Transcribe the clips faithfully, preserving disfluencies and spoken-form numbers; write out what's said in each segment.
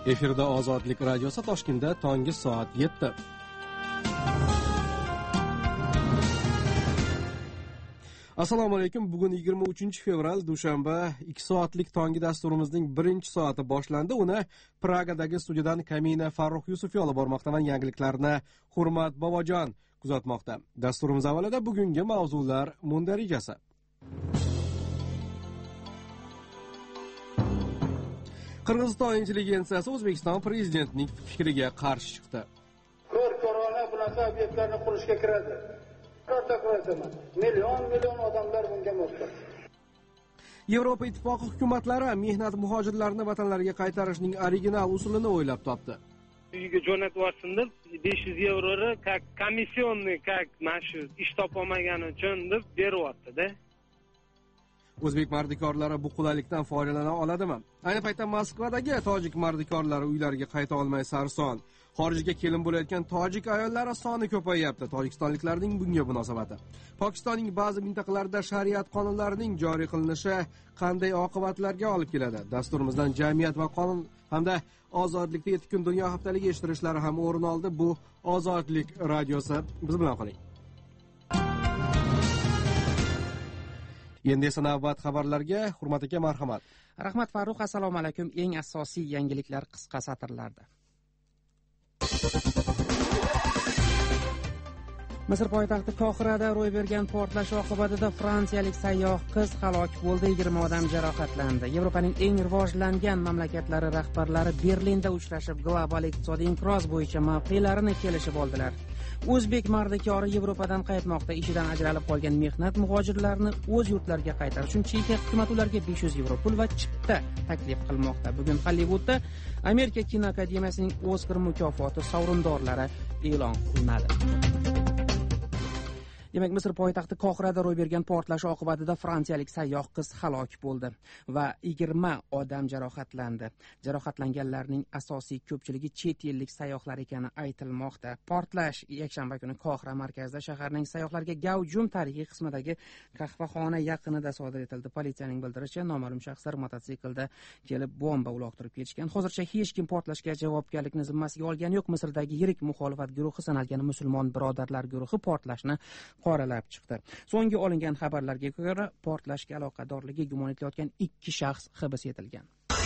Efirda Ozodlik radiosi Toshkentda tongi soat yetti. Assalomu alaykum. Bugun yigirma uchinchi fevral dushanba, ikki soatlik tongi dasturimizning birinchi soati boshlandi. Uni Pragadagi studiyadan Kamina Farruh Yusufiy olib bormoqda va yangiliklarni Hurmat Bobojon kuzatmoqda. Dasturimiz avvalida bugungi mavzular mundarijasi. Qirg'iziston intelligensiyasi O'zbekiston prezidentining fikriga qarshi chiqdi. Ko'r-ko'rona bunaqa obyektlarni qurishga kiradi. Million million odamlar bunga muhtoj. Yevropa ittifoqi hukumatlari mehnat muhojirlarini vatanlariga qaytarishning original usulini o'ylab topdi. Uyga jo'natib yuborsin deb besh yuz yevroni как комиссионный, как mana shu ish topolmagani uchun deb beryapti-da. O'zbek mardikorlari bu qulaylikdan foydalana oladimi? Ayni paytda Moskvadagi tojik mardikorlari uylariga qayta olmay sarson. Xorijga kelin bo'layotgan tojik ayollari soni ko'payyapti. Tojikistonliklarning bunga munosabati. Pokistonning ba'zi mintaqalarida shariat qonunlarining joriy qilinishi qanday oqibatlarga olib keladi? Dasturimizdan jamiyat va qonun hamda ozodlikda yetti kun dunyo haftaligi eshittirishlari ham o'rin oldi. Bu Ozodlik radiosi. Biz bilan qoling. Endi esa navbat xabarlarga. Hurmat aka, marhamat. Rahmat Farruh, assalomu alaykum. Eng asosiy yangiliklar qisqa satrlarda. Misr poytaxti Qohirada ro'y bergan portlash oqibatida fransiyalik sayyoh qiz halok bo'ldi, yigirma odam jarohatlandi. Yevropaning eng rivojlangan mamlakatlari rahbarlari Berlinda uchrashib, global iqtisodiy inqiroz bo'yicha mavqelarini kelishib oldilar. O'zbek mardikori Yevropadan qaytmoqda. Ishidan ajralib qolgan mehnat muhojirlarini o'z yurtlariga qaytarish uchun Chexiya hukumat ularga besh yuz yevro pul va chipta taklif qilmoqda. Bugun Hollivudda Amerika kinoakademiyasining Oskar mukofoti sovrindorlari e'lon qilinadi. Demak, Misr poytaxti Qohirada ro'y bergan portlash oqibatida fransiyalik sayyoh qiz halok bo'ldi va yigirma odam jarohatlandi. Jarohatlanganlarning asosiy ko'pchiligi chet ellik sayyohlar ekani aytilmoqda. Portlash yakshanba kuni Qohira markazida shaharning sayyohlarga gavjum tarixiy qismidagi qahvaxona yaqinida sodir etildi. Politsiyaning bildirishicha, noma'lum shaxslar mototsiklda kelib bomba uloqtirib ketishgan. Hozircha hech kim portlashga javobgarlikni zimmasiga olgani yo'q. Misrdagi yirik muxolifat guruhi sanalgan musulmon birodarlar guruhi portlashni qoralab chiqdi. So'nggi olingan xabarlarga ko'ra, portlashga aloqadorligi gumon etilayotgan ikki shaxs hibs etilgan.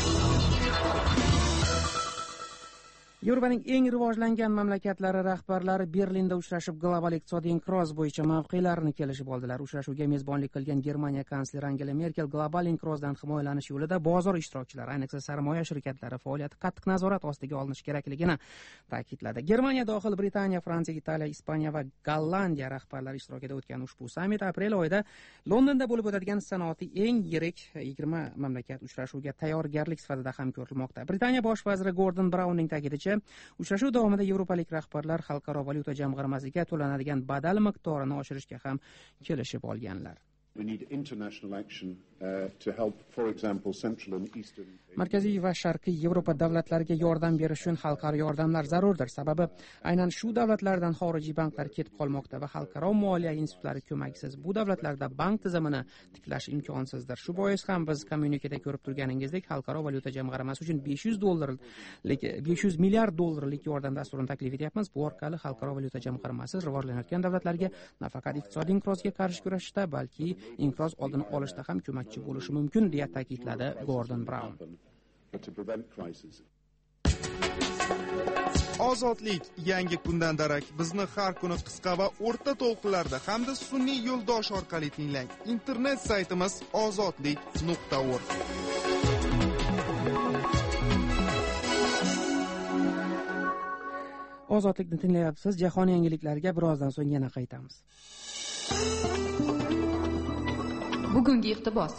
Yevropaning eng rivojlangan mamlakatlari rahbarlari Berlinda uchrashib, global iqtisodiy inqiroz bo'yicha mavqelarini kelishib oldilar. Uchrashuvga mezbonlik qilgan Germaniya kansleri Angela Merkel global inqirozdan himoyalanish yo'lida bozor ishtirokchilari, ayniqsa sarmoya shirkatlari faoliyati qattiq nazorat ostiga olinishi kerakligini ta'kidladi. Germaniya dohil Britaniya, Fransiya, Italiya, Ispaniya va Gollandiya rahbarlari ishtirokida o'tgan ushbu sammit aprel oyida Londonda bo'lib o'tadigan sanoatning eng yirik yigirma mamlakat uchrashuviga tayyorgarlik sifatida ham ko'rilmoqda. Britaniya bosh vaziri Gordon Brownning ta'kidicha, uchrashuv davomida yevropalik rahbarlar xalqaro valyuta jamg'armasiga to'lanadigan badal miqdorini oshirishga ham kelishib olganlar. Markaziy va Sharqiy Yevropa davlatlariga yordam berish uchun xalqaro yordamlar zarurdir. Sababi aynan shu davlatlardan xorijiy banklar ketib qolmoqda va xalqaro moliya institutlari ko'maksiz. Bu davlatlarda bank tizimini tiklash imkonsizdir. Shu bois ham biz kommunikada ko'rib turganingizdek, xalqaro valyuta jamg'armasi uchun besh yuz dollarlik besh yuz milliard dollarlik yordam dasturini taklif etyapmiz. Bu orqali xalqaro valyuta jamg'armasi rivojlanayotgan davlatlarga nafaqat iqtisodiy inqirozga qarshi kurashishda, balki inqiroz oldini olishda ham ko'makchi bo'lishi mumkin, deya ta'kidladi Gordon Brown. Ozodlik yangi kundan darak. Bizni har kuni qisqa va o'rta to'lqinlarda hamda sun'iy yo'ldosh orqali tinglang. Internet saytimiz ozodlik nuqta org. Ozodlikni tinglayapsiz. Jahon yangiliklariga birozdan so'ng yana qaytamiz. Bugungi iqtibos.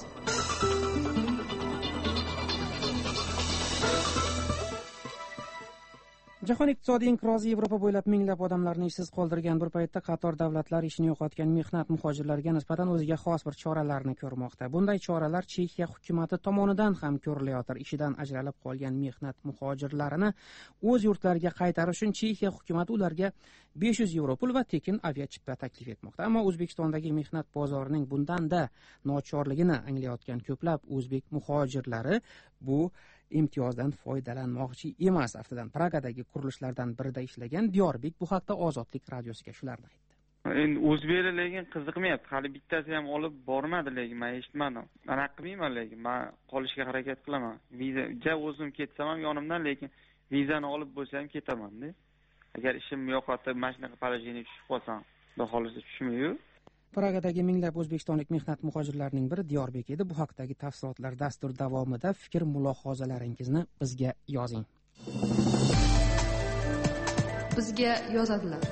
Jahon iqtisodiy inqirozi Yevropa bo'ylab minglab odamlarni ishsiz qoldirgan bir paytda qator davlatlar ishini yo'qotgan mehnat muhojirlariga nisbatan o'ziga xos bir choralarni ko'rmoqda. Bunday choralar Chexiya hukumati tomonidan ham ko'rilayotir. Ishidan ajralib qolgan mehnat muhojirlarini o'z yurtlariga qaytarish uchun Chexiya hukumati ularga besh yuz yevro pul va tekin aviachipta taklif etmoqda. Ammo O'zbekistondagi mehnat bozorining bundanda nochorligini anglayotgan ko'plab o'zbek muhojirlari bu imtiyozdan foydalanmoqchi emas. Aftidan Pragadagi qurilishlardan birida ishlagan Diyorbek bu haqda Ozodlik radiosiga shularni aytdi. Endi o'zbeklar lekin qiziqmayapti. Hali bittasi ham olib bormadi lekin men eshitmadim. Anaqa qilmayman lekin men qolishga harakat qilaman. Viza ja o'zim ketsam ham yonimdan lekin vizani olib bo'lsam ketaman-da. Agar ishim yo'qotib, mana shunaqa poложение tushib qolsam, xudo xolisa tushmaydi. Pragadagi minglab o'zbekistonlik mehnat muhojirlarining biri Diyorbek edi. Bu haqdagi tafsilotlar dastur davomida fikr mulohazalaringizni bizga yozing. Bizga yozadilar.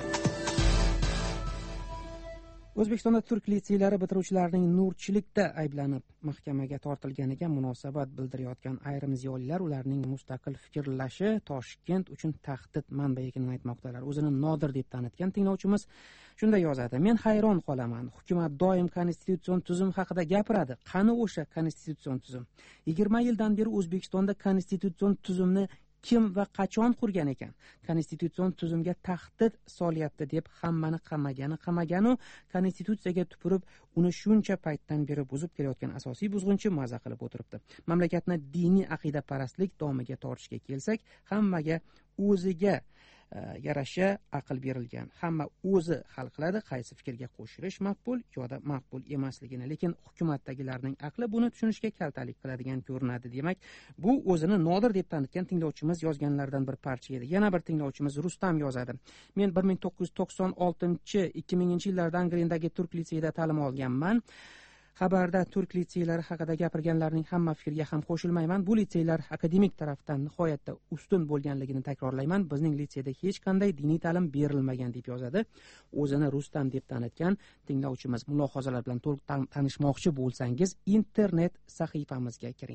O'zbekistonda turk litseylari bitiruvchilarining nurchilikda ayblanib mahkamaga tortilganiga munosabat bildirayotgan ayrim ziyolilar ularning mustaqil fikrlashi Toshkent uchun tahdid manbai ekanini aytmoqdalar. O'zini nodir deb tanitgan tinglovchimiz shunday yozadi: "Men hayron qolaman. Hukumat doim konstitutsion tuzum haqida gapiradi. Qani o'sha konstitutsion tuzum? yigirma yildan beri O'zbekistonda konstitutsion tuzumni kim va qachon qurgan ekan? Konstitutsion tuzumga tahdid solyapti deb hammani qamagani qamaganu konstitutsiyaga tupurib uni shuncha paytdan beri buzib kelayotgan asosiy buzg'unchi maza qilib o'tiribdi. Mamlakatni diniy aqida parastlik domiga tortishga kelsak, hammaga o'ziga yarasha aql berilgan. Hamma o'zi hal qiladi, qaysi fikrga qo'shilish maqbul yoki maqbul emasligini. Lekin hukumatdagilarning aqli buni tushunishga kaltalik qiladigan ko'rinadi. Demak, bu o'zini nodir deb tanitgan tinglovchimiz yozganlardan bir parcha edi. Yana bir tinglovchimiz Rustam yozadi: "Men bir ming to'qqiz yuz to'qson oltinchi ikki minginchi yillarda Angrendagi turk litseyida ta'lim olganman. Xabarda turk litseylari haqida gapirganlarning hamma fikriga ham qo'shilmayman. Bu litseylar akademik tarafdan nihoyatda ustun bo'lganligini takrorlayman. Bizning litseyda hech qanday diniy ta'lim berilmagan", deb yozadi. O'zini Rustam deb tanitgan tinglovchimiz. Mulohazalar bilan to'liq tanishmoqchi bo'lsangiz, internet sahifamizga kiring.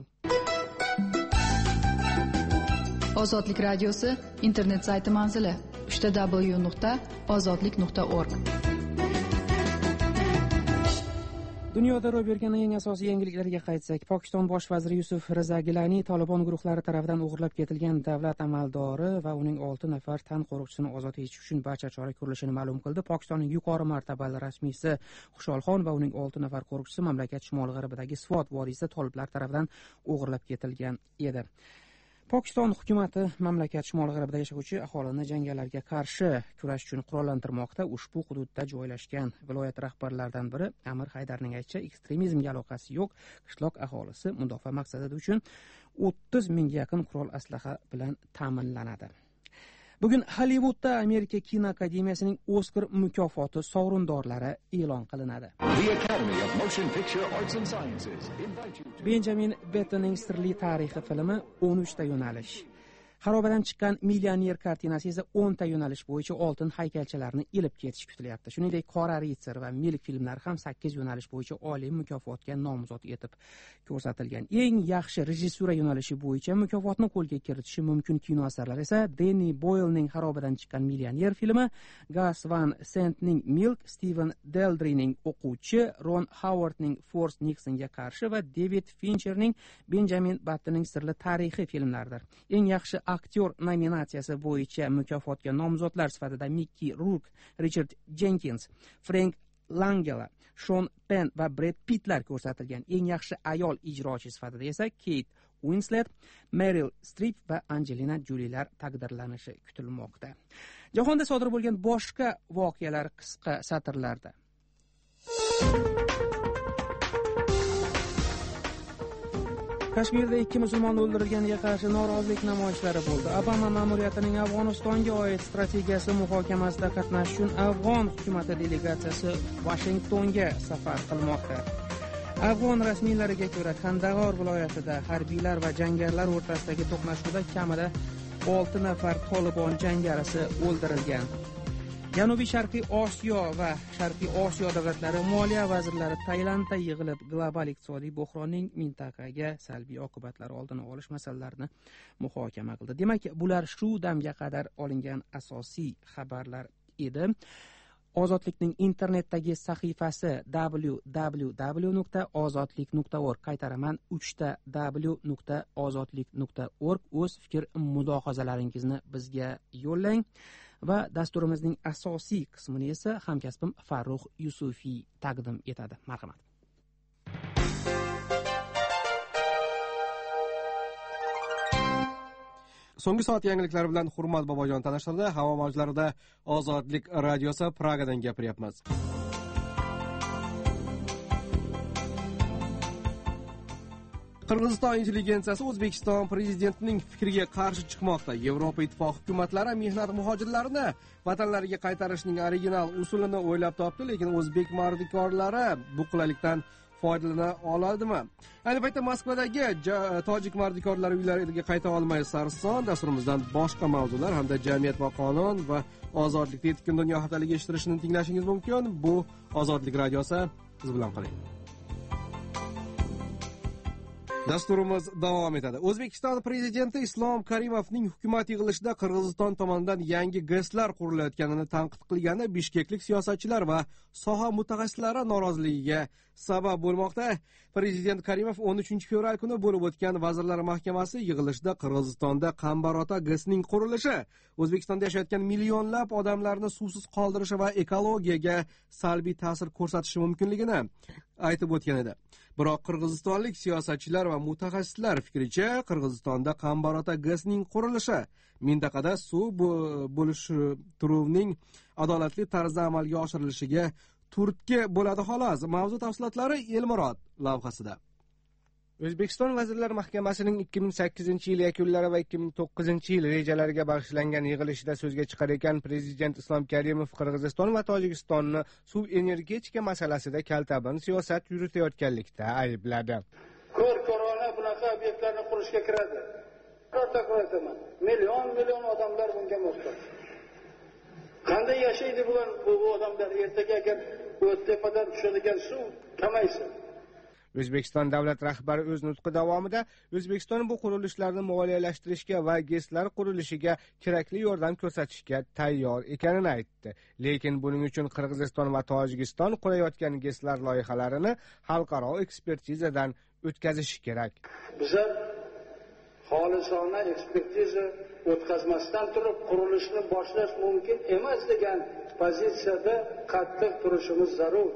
Ozodlik radiosi internet sayti manzili: uch w nuqta ozodlik nuqta org. Dunyoda ro'y bergan eng asosiy yangiliklarga qaytsak, Pokiston bosh vaziri Yusuf Riza Gilani Taliban guruhlari tomonidan o'g'irlab ketilgan davlat amaldori va uning olti nafar tan qo'riqchisini ozod etish uchun barcha chora ko'rilishini ma'lum qildi. Pokistonning yuqori martabali rasmiysi Xusholxon va uning olti nafar qo'riqchisi mamlakat shimol-g'arbidagi Svot vodiysida toliblar tomonidan o'g'irlab ketilgan edi. Pokiston hukumati mamlakat shimol-g'arbida yashovchi aholini jangarilarga qarshi kurash uchun qurollantirmoqda. Ushbu hududda joylashgan viloyat rahbarlaridan biri Amir Haydarning aytishicha, ekstremizmga aloqasi yo'q qishloq aholisi mudofaa maqsadida uchun o'ttiz mingga yaqin qurol aslaha bilan ta'minlanadi. Bugun Hollywoodda Amerika kinoakademiyasining Oskar mukofoti sovrindorlari e'lon qilinadi. Benjamin Bettonning Sirli tarixi filmi o'n uchta yo'nalish. Xarobadan chiqqan millioner kartinasi esa o'nta yo'nalish bo'yicha oltin haykalchalarni ilib ketish kutilyapti. Shuningdek, Qora ritsar va Milk filmlari ham sakkiz yo'nalish bo'yicha oliy mukofotga nomzod etib ko'rsatilgan. Eng yaxshi rejissura yo'nalishi bo'yicha mukofotni qo'lga kiritishi mumkin kino asarlari esa Danny Boylening Xarobadan chiqqan millioner filmi, Gus Van Santning Milk, Steven Daldryning O'quvchi, Ron Howardning Force Nixonga qarshi va David Fincherning Benjamin Battonning Sirli tarixi filmlaridir. Eng yaxshi aktyor nominatsiyasi bo'yicha mukofotga nomzodlar sifatida Mickey Rourke, Richard Jenkins, Frank Langella, Sean Penn va Brad Pittlar ko'rsatilgan. Eng yaxshi ayol ijrochi sifatida esa Kate Winslet, Meryl Streep va Angelina Jolie'lar taqdirlanishi kutilmoqda. Jahonda sodir bo'lgan boshqa voqealar qisqa satrlarda. Kashmirda ikki musulmon o'ldirilganiga qarshi norozilik namoyishlari bo'ldi. Obama ma'muriyatining Afg'onistonga oid strategiyasi muhokamasida qatnashish uchun Afg'on hukumati delegatsiyasi Vashingtonga safar qilmoqda. Afg'on rasmiylariga ko'ra, Kandahor viloyatida harbiylar va jangarilar o'rtasidagi to'qnashuvda kamida olti nafar Tolibon jangarisi o'ldirilgan. Janubiy Sharqiy Osiyo va Sharqiy Osiyo davlatlari moliya vazirlari Tailandda yig'ilib global iqtisodiy bo'hronning mintaqaga salbiy oqibatlari oldini olish masalalarini muhokama qildi. Demak, bular shu damga qadar olingan asosiy xabarlar edi. Ozodlikning internetdagi sahifasi w w w nuqta ozodlik nuqta org. Qaytaraman, uch w nuqta ozodlik nuqta org. O'z fikr mulohazalaringizni bizga yo'llang. va dasturimizning asosiy qismini esa hamkasbim Farruh Yusufiy taqdim etadi. Marhamat. So'nggi soat yangiliklari bilan Hurmat Bobojon tanishtirdi. Havo mavjlarida Ozodlik radiosi Pragadan gapiryapmiz. Qirg'iziston intelligensiyasi O'zbekiston prezidentining fikriga qarshi chiqmoqda. Yevropa Ittifoqi hukumatlari mehnat muhojirlarini vatanlariga qaytarishning original usulini o'ylab topdi, lekin o'zbek mardikorlari bu qulaylikdan foydalana oladimi? Ayni paytda Moskvadagi tojik mardikorlari uylariga qayta olmay sarson dasturimizdan boshqa mavzular hamda jamiyat va qonun va ozodlik yetti kun dunyo haftaligi eshittirishini tinglashingiz mumkin. Bu Ozodlik radiosi, biz bilan qoling. Dasturimiz davom etadi. O'zbekiston prezidenti Islom Karimovning hukumat yig'ilishida Qirg'iziston tomonidan yangi GESlar qurilayotganini tanqid qilgani bishkeklik siyosatchilar va soha mutaxassislari noroziligiga sabab bo'lmoqda. Prezident Karimov o'n uchinchi fevral kuni bo'lib o'tgan Vazirlar Mahkamasi yig'ilishida Qirg'izistonda Qambarota GESning qurilishi O'zbekistonda yashayotgan millionlab odamlarni suvsiz qoldirishi va ekologiyaga salbiy ta'sir ko'rsatishi mumkinligini aytib o'tgan edi. Biroq qirg'izistonlik siyosatchilar va mutaxassislar fikricha, Qirg'izistonda Qambarota GESning qurilishi mintaqada suv bo'lishi turuvining adolatli tarzda amalga oshirilishiga turtki bo'ladi xolos. Mavzu tafsilotlari Elmurod lavhasida. O'zbekiston Vazirlar Mahkamasining ikki ming sakkizinchi yil yakunlari va ikki ming to'qqizinchi yil rejalariga bag'ishlangan yig'ilishida so'zga chiqar ekan Prezident Islom Karimov Qirg'iziston va Tojikistonni suv energetika masalasida kaltabin siyosat yuritayotganlikda aybladi. Ko'r-ko'rona bunaqa obyektlarni qurishga kiradi. Takror aytaman, million million odamlar bunga muhtoj. Qanday yashaydi bular bu odamlar? Ertaga agar o'ttepadan tushadigan suv kamaysa, O'zbekiston davlat rahbari o'z nutqi davomida O'zbekiston bu qurilishlarni moliyalashtirishga va GESlar qurilishiga kerakli yordam ko'rsatishga tayyor ekanini aytdi. Lekin buning uchun Qirg'iziston va Tojikiston qurayotgan GESlar loyihalarini xalqaro ekspertizadan o'tkazish kerak. Bizlar xolisona ekspertiza o'tkazmasdan turib qurilishni boshlash mumkin emas degan pozitsiyada qattiq turishimiz zarur.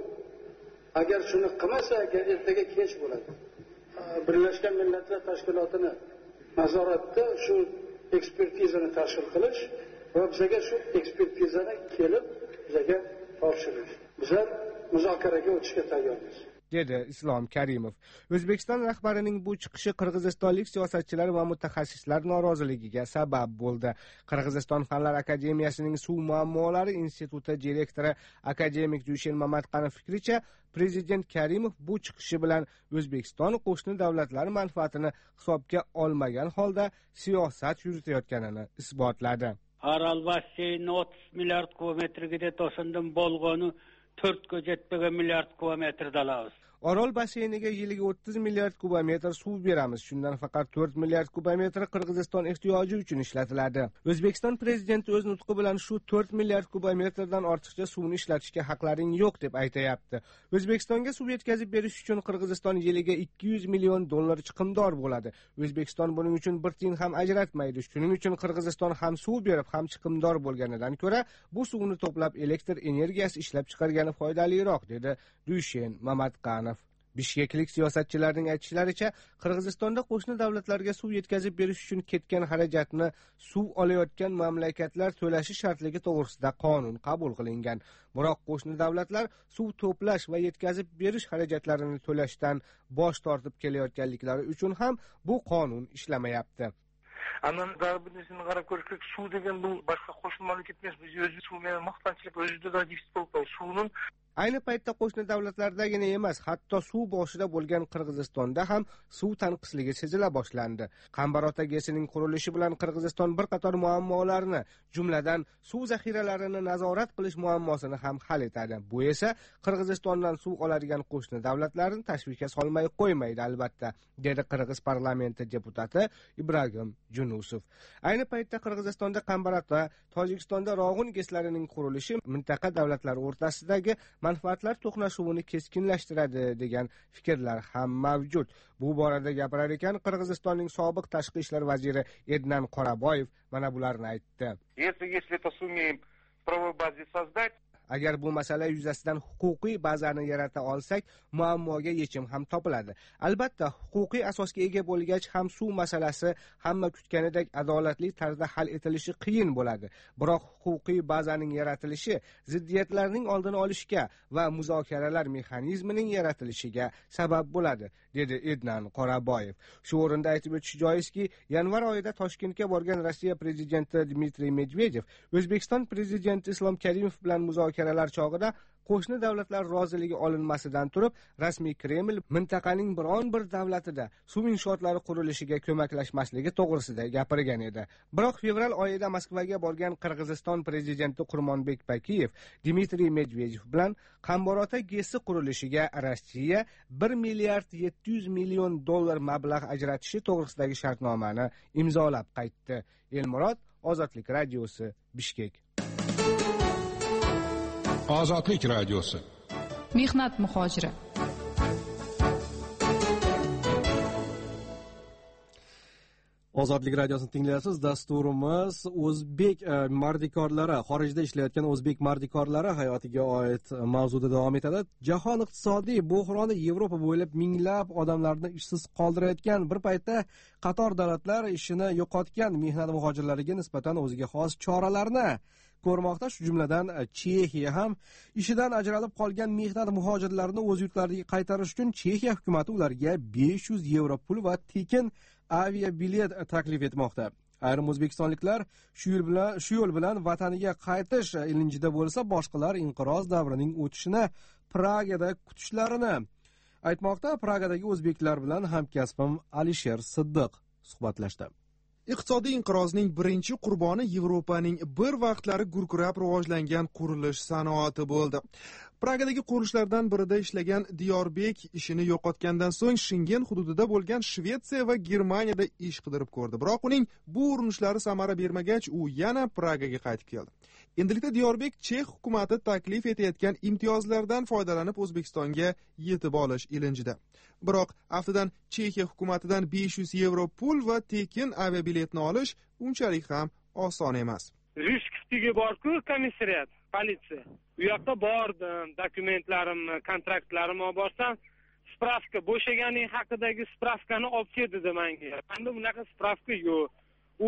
Agar shuni qilmasa, agar ertaga kech bo'ladi. Birlashgan Millatlar Tashkilotini nazoratda shu ekspertizani tashkil qilish va bizga shu ekspertizani kelib bizga topshirish. Bizlar muzokaraga o'tishga tayyormiz, dedi Islom Karimov. O'zbekiston rahbarining bu chiqishi qirg'izistonlik siyosatchilar va mutaxassislar noroziligiga sabab bo'ldi. Qirg'iziston Fanlar akademiyasining suv muammolari instituti direktori akademik Jushin Mamatqanov fikricha, Prezident Karimov bu chiqishi bilan O'zbekiston qo'shni davlatlar manfaatini hisobga olmagan holda siyosat yuritayotganini isbotladi. Aral basseyni o'ttiz milliard kilometrga to'sindan bo'lgani to'rt ga yetmagan milliard kilometrda olamiz. Orol baseyniga yiliga o'ttiz milliard kubometr suv beramiz. Shundan faqat to'rt milliard kubometr Qirg'iziston ehtiyoji uchun ishlatiladi. O'zbekiston prezidenti o'z nutqi bilan shu to'rt milliard kubometrdan ortiqcha suvni ishlatishga haqlaring yo'q deb aytayapti. O'zbekistonga suv yetkazib berish uchun Qirg'iziston yiliga ikki yuz million dollar chiqimdor bo'ladi. O'zbekiston buning uchun bir tiyin ham ajratmaydi. Shuning uchun Qirg'iziston ham suv berib, ham chiqimdor bo'lganidan ko'ra bu suvni to'plab elektr energiyasi ishlab chiqargani foydaliroq, dedi Jushin Mamatqanov. Bishkeklik siyosatchilarning aytishlaricha, Qirg'izistonda qo'shni davlatlarga suv yetkazib berish uchun ketgan xarajatni suv olayotgan mamlakatlar to'lashi shartligi to'g'risida qonun qabul qilingan. Biroq qo'shni davlatlar suv to'plash va yetkazib berish xarajatlarini to'lashdan bosh tortib kelayotganliklari uchun ham bu qonun ishlamayapti. Andan darbinisini qarab ko'rish kerak. Suv degan bu boshqa qo'shni mamlakat emas. Biz o'zimiz suv bilan maqtanchilik o'zida da defitsit bo'lib qoldi. Suvning ayni paytda qo'shni davlatlardagina emas, hatto suv boshida bo'lgan Qirg'izistonda ham suv tanqisligi sezila boshlandi. Qambarota GESining qurilishi bilan Qirg'iziston bir qator muammolarni, jumladan suv zaxiralarini nazorat qilish muammosini ham hal etadi. Bu esa Qirg'izistondan suv oladigan qo'shni davlatlarni tashvishga solmay qo'ymaydi albatta, dedi Qirg'iz parlamenti deputati Ibragim Junusov. Ayni paytda Qirg'izistonda Qambarota, Tojikistonda Rog'un GESlarining qurilishi mintaqa davlatlari o'rtasidagi manfaatlar to'qnashuvini keskinlashtiradi degan fikrlar ham mavjud. Bu borada gapirar ekan Qirg'izistonning sobiq tashqi ishlar vaziri Ednan Qoraboyev mana bularni aytdi. Agar bu masala yuzasidan huquqiy bazani yarata olsak, muammoga yechim ham topiladi. Albatta, huquqiy asosga ega bo'lgach ham suv masalasi hamma kutganidek adolatli tarzda hal etilishi qiyin bo'ladi. Biroq huquqiy bazaning yaratilishi ziddiyatlarning oldini olishga va muzokaralar mexanizmining yaratilishiga sabab bo'ladi, dedi Ednan Qoraboyev. Shu o'rinda aytib o'tish joizki, yanvar oyida Toshkentga borgan Rossiya prezidenti Dmitriy Medvedev O'zbekiston prezidenti Islom Karimov bilan muzokaralar chog'ida qo'shni davlatlar roziligi olinmasidan turib, rasmiy Kreml mintaqaning biron bir davlatida suv inshootlari qurilishiga ko'maklashmasligi to'g'risida gapirgan edi. Biroq fevral oyida Moskvaga borgan Qirg'iziston prezidenti Qurmonbek Bakiyev Dmitriy Medvedev bilan Qambarota GESi qurilishiga Rossiya bir milliard yetti yuz million dollar mablag' ajratishi to'g'risidagi shartnomani imzolab qaytdi. Elmurod, Ozodlik radiosi, Bishkek. Ozodlik radiosi. Mehnat muhojiri. Ozodlik radiosini tinglayapsiz. Dasturimiz o'zbek mardikorlari, xorijda ishlayotgan o'zbek mardikorlari hayotiga oid mavzuda davom etadi. Jahon iqtisodiy buhroni Yevropa bo'ylab minglab odamlarni ishsiz qoldirayotgan bir paytda qator davlatlar ishini yo'qotgan mehnat muhojirlariga nisbatan o'ziga xos choralarni ko'rmoqda. Shu jumladan Chexiya ham ishidan ajralib qolgan mehnat muhojirlarini o'z yurtlariga qaytarish uchun Chexiya hukumati ularga besh yuz yevro pul va tekin avia bilet taklif etmoqda. Ayrim o'zbekistonliklar shu yo'l bilan shu yo'l bilan vataniga qaytish ilinjida bo'lsa, boshqalar inqiroz davrining o'tishini Pragada kutishlarini aytmoqda. Pragadagi o'zbeklar bilan hamkasbim Alisher Siddiq suhbatlashdi. Iqtisodiy inqirozning birinchi qurboni Yevropaning bir vaqtlari gurkirab rivojlangan qurilish sanoati bo'ldi. Pragadagi qurilishlardan birida ishlagan Diyorbek ishini yo'qotgandan so'ng Shengen hududida bo'lgan Shvetsiya va Germaniyada ish qidirib ko'rdi. Biroq uning bu urinishlari samara bermagach, u yana Pragaga qaytib keldi. Endilikda Diyorbek Chex hukumati taklif etayotgan imtiyozlardan foydalanib O'zbekistonga yetib olish ilinjida. Biroq aftidan Chexiya hukumatidan besh yuz yevro pul va tekin aviabiletni olish unchalik ham oson emas. Rishkiftiga bor-ku komissariyat, politsiya. U yoqda bordim, dokumentlarimni, kontraktlarimni olib borsam, spravka bo'shaganing haqidagi spravkani olib kel dedi menga. Endi bunaqa spravka yo'q. U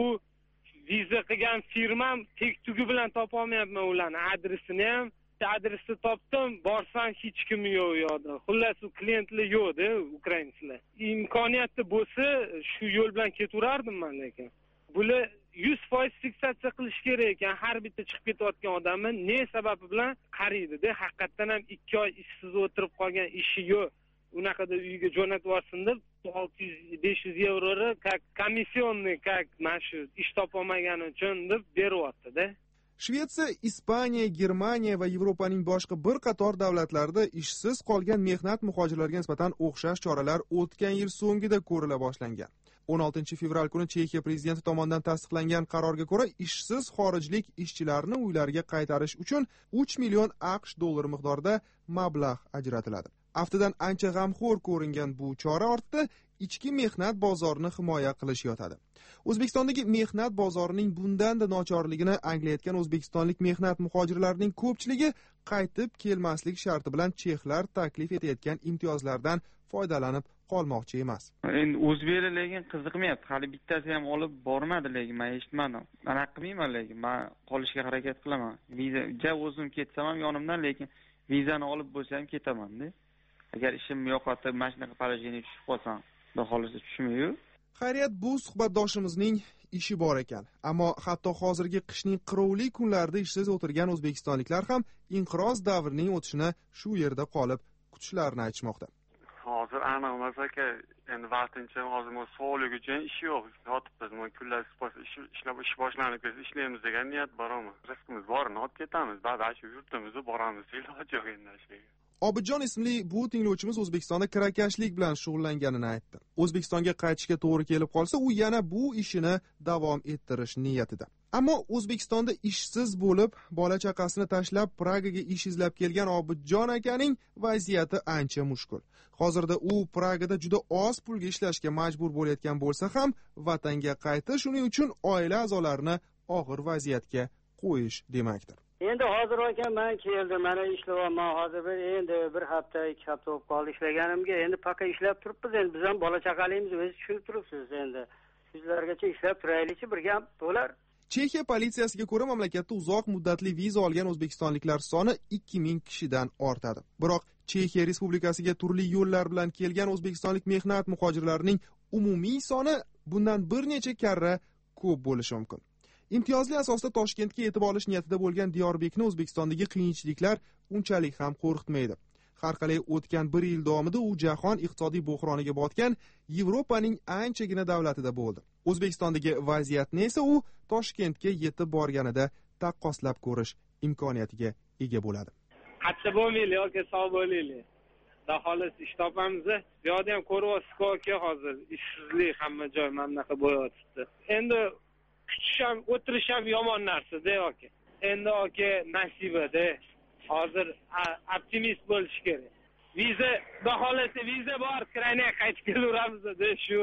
viza qilgan firmam tek-tugi bilan topa olmayapman ularni adresini ham. Adresni topdim, borsam hech kim yo'q u yoqda. Xullas, u klientlar yo'q-da, ukrainsklar. Imkoniyati bo'lsa, shu yo'l bilan ketaverardim men, lekin bular yuz foiz fiksatsiya qilish kerak ekan. Har bitta chiqib ketayotgan odamni ne sababi bilan qaraydi-da. Haqiqatan ham ikki oy ishsiz o'tirib qolgan, ishi yo'q. Unaqada uyga jo'natib yuborsin deb olti yuz besh yuz yevroni komissiyonni, как mana shu ish topolmagani uchun deb beryapti-da. Shvetsiya, Ispaniya, Germaniya va Yevropaning boshqa bir qator davlatlarida ishsiz qolgan mehnat muhojirlarga nisbatan o'xshash choralar o'tgan yil so'ngida ko'rila boshlangan. o'n oltinchi fevral kuni Chexiya prezidenti tomonidan tasdiqlangan qarorga ko'ra, ishsiz xorijlik ishchilarni uylariga qaytarish uchun uch million aqsh dollari miqdorida mablag' ajratiladi. Aftidan ancha g'amxo'r ko'ringan bu chora ortida ichki mehnat bozorini himoya qilish yotadi. O'zbekistondagi mehnat bozorining bundan-da nochorligini anglayotgan o'zbekistonlik mehnat muhojirlarining ko'pchiligi qaytib kelmaslik sharti bilan chexlar taklif etayotgan imtiyozlardan foydalanib qolmoqchi emas. Endi o'zbeklar lekin qiziqmayapti. Hali bittasi ham olib bormadi, lekin men eshitmadim. Anaqa qilmayman, lekin men qolishga harakat qilaman. Viza, ja o'zim ketsam ham yonimdan, lekin vizani olib bo'lsa ham ketaman-da. Agar ishim yo'qotib, mana shunaqa положение tushib qolsam, xudo xolisa tushmaydi. Xayriyat, bu suhbatdoshimizning ishi bor ekan. Ammo hatto hozirgi qishning qirovli kunlarida ishsiz o'tirgan o'zbekistonliklar ham inqiroz davrining o'tishini shu yerda qolib kutishlarini aytishmoqda. Hozir aniq emas aka, endi vaqtincha hozir sog'lik uchun ish yo'q. Yotibmiz, men kunlar ishlab ish boshlanib ketsa ishlaymiz degan niyat bormi? Rizqimiz borini olib ketamiz. Ba'zi shu yurtimizga boramiz, iloji yo'q endi. Obidjon ismli bu tinglovchimiz O'zbekistonda kirakashlik bilan shug'ullanganini aytdi. O'zbekistonga qaytishga to'g'ri kelib qolsa, u yana bu ishini davom ettirish niyatida. Ammo O'zbekistonda ishsiz bo'lib, bola chaqasini tashlab Pragaga ish izlab kelgan Obidjon akaning vaziyati ancha mushkul. Hozirda u Pragada juda oz pulga ishlashga majbur bo'layotgan bo'lsa ham, vatanga qaytish uning uchun oila a'zolarini og'ir vaziyatga qo'yish demakdir. Endi hozir ekan men keldim, mana ishlayapman. Hozir bir endi bir hafta, ikki hafta bo'lib qoldi ishlaganimga. Endi paka ishlab turibmiz. Endi biz ham bola chaqalimiz, o'zingiz tushunib turibsiz. Endi sizlargacha ishlab turaylikchi, bir gap bo'lar. Chexiya politsiyasiga ko'ra, mamlakatda uzoq muddatli viza olgan o'zbekistonliklar soni ikki ming kishidan ortadi. Biroq Chexiya Respublikasiga turli yo'llar bilan kelgan o'zbekistonlik mehnat muhojirlarining umumiy soni bundan bir necha karra ko'p bo'lishi mumkin. Imtiyozli asosda Toshkentga yetib olish niyatida bo'lgan Diyorbekni O'zbekistondagi qiyinchiliklar unchalik ham qo'rqitmaydi. Har qalay o'tgan bir yil davomida u jahon iqtisodiy bo'hroniga botgan Yevropaning anchagina davlatida bo'ldi. O'zbekistondagi vaziyatni esa u Toshkentga yetib borganida taqqoslab ko'rish imkoniyatiga ega bo'ladi. Qattiq bo'lmaylik yoki sog' bo'laylik. Xudo xohlasa ish topamiz. Bu yerda ham ko'ryapsiz-ku hozir ishsizlik hamma joy mana bunaqa bo'layotibdi. Endi kutish ham, o'tirish ham yomon narsa-da yoki. Endi yoki nasibada. Hozir optimist bo'lish kerak. Viza, xudo xohlasa viza bor, Ukrainaga qaytib kelaveramiz-da shu.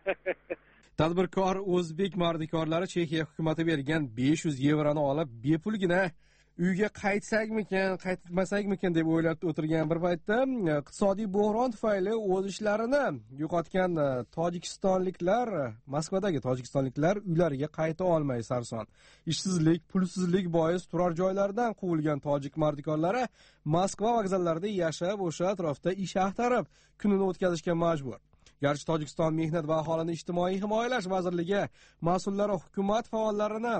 Tadbirkor o'zbek mardikorlari Chexiya hukumati bergan besh yuz yevroni olib bepulgina uyga qaytsakmikan, qaytmasakmikan deb o'ylab o'tirgan bir paytda iqtisodiy bo'hron tufayli o'z ishlarini yo'qotgan tojikistonliklar, Moskvadagi tojikistonliklar uylariga qayta olmay sarson. Ishsizlik, pulsizlik bois turar joylaridan quvilgan tojik mardikorlari Moskva vokzallarida yashab, o'sha atrofda ish axtarib kunini o'tkazishga majbur. Garchi Tojikiston Mehnat va aholini ijtimoiy himoyalash vazirligi mas'ullari hukumat faollarini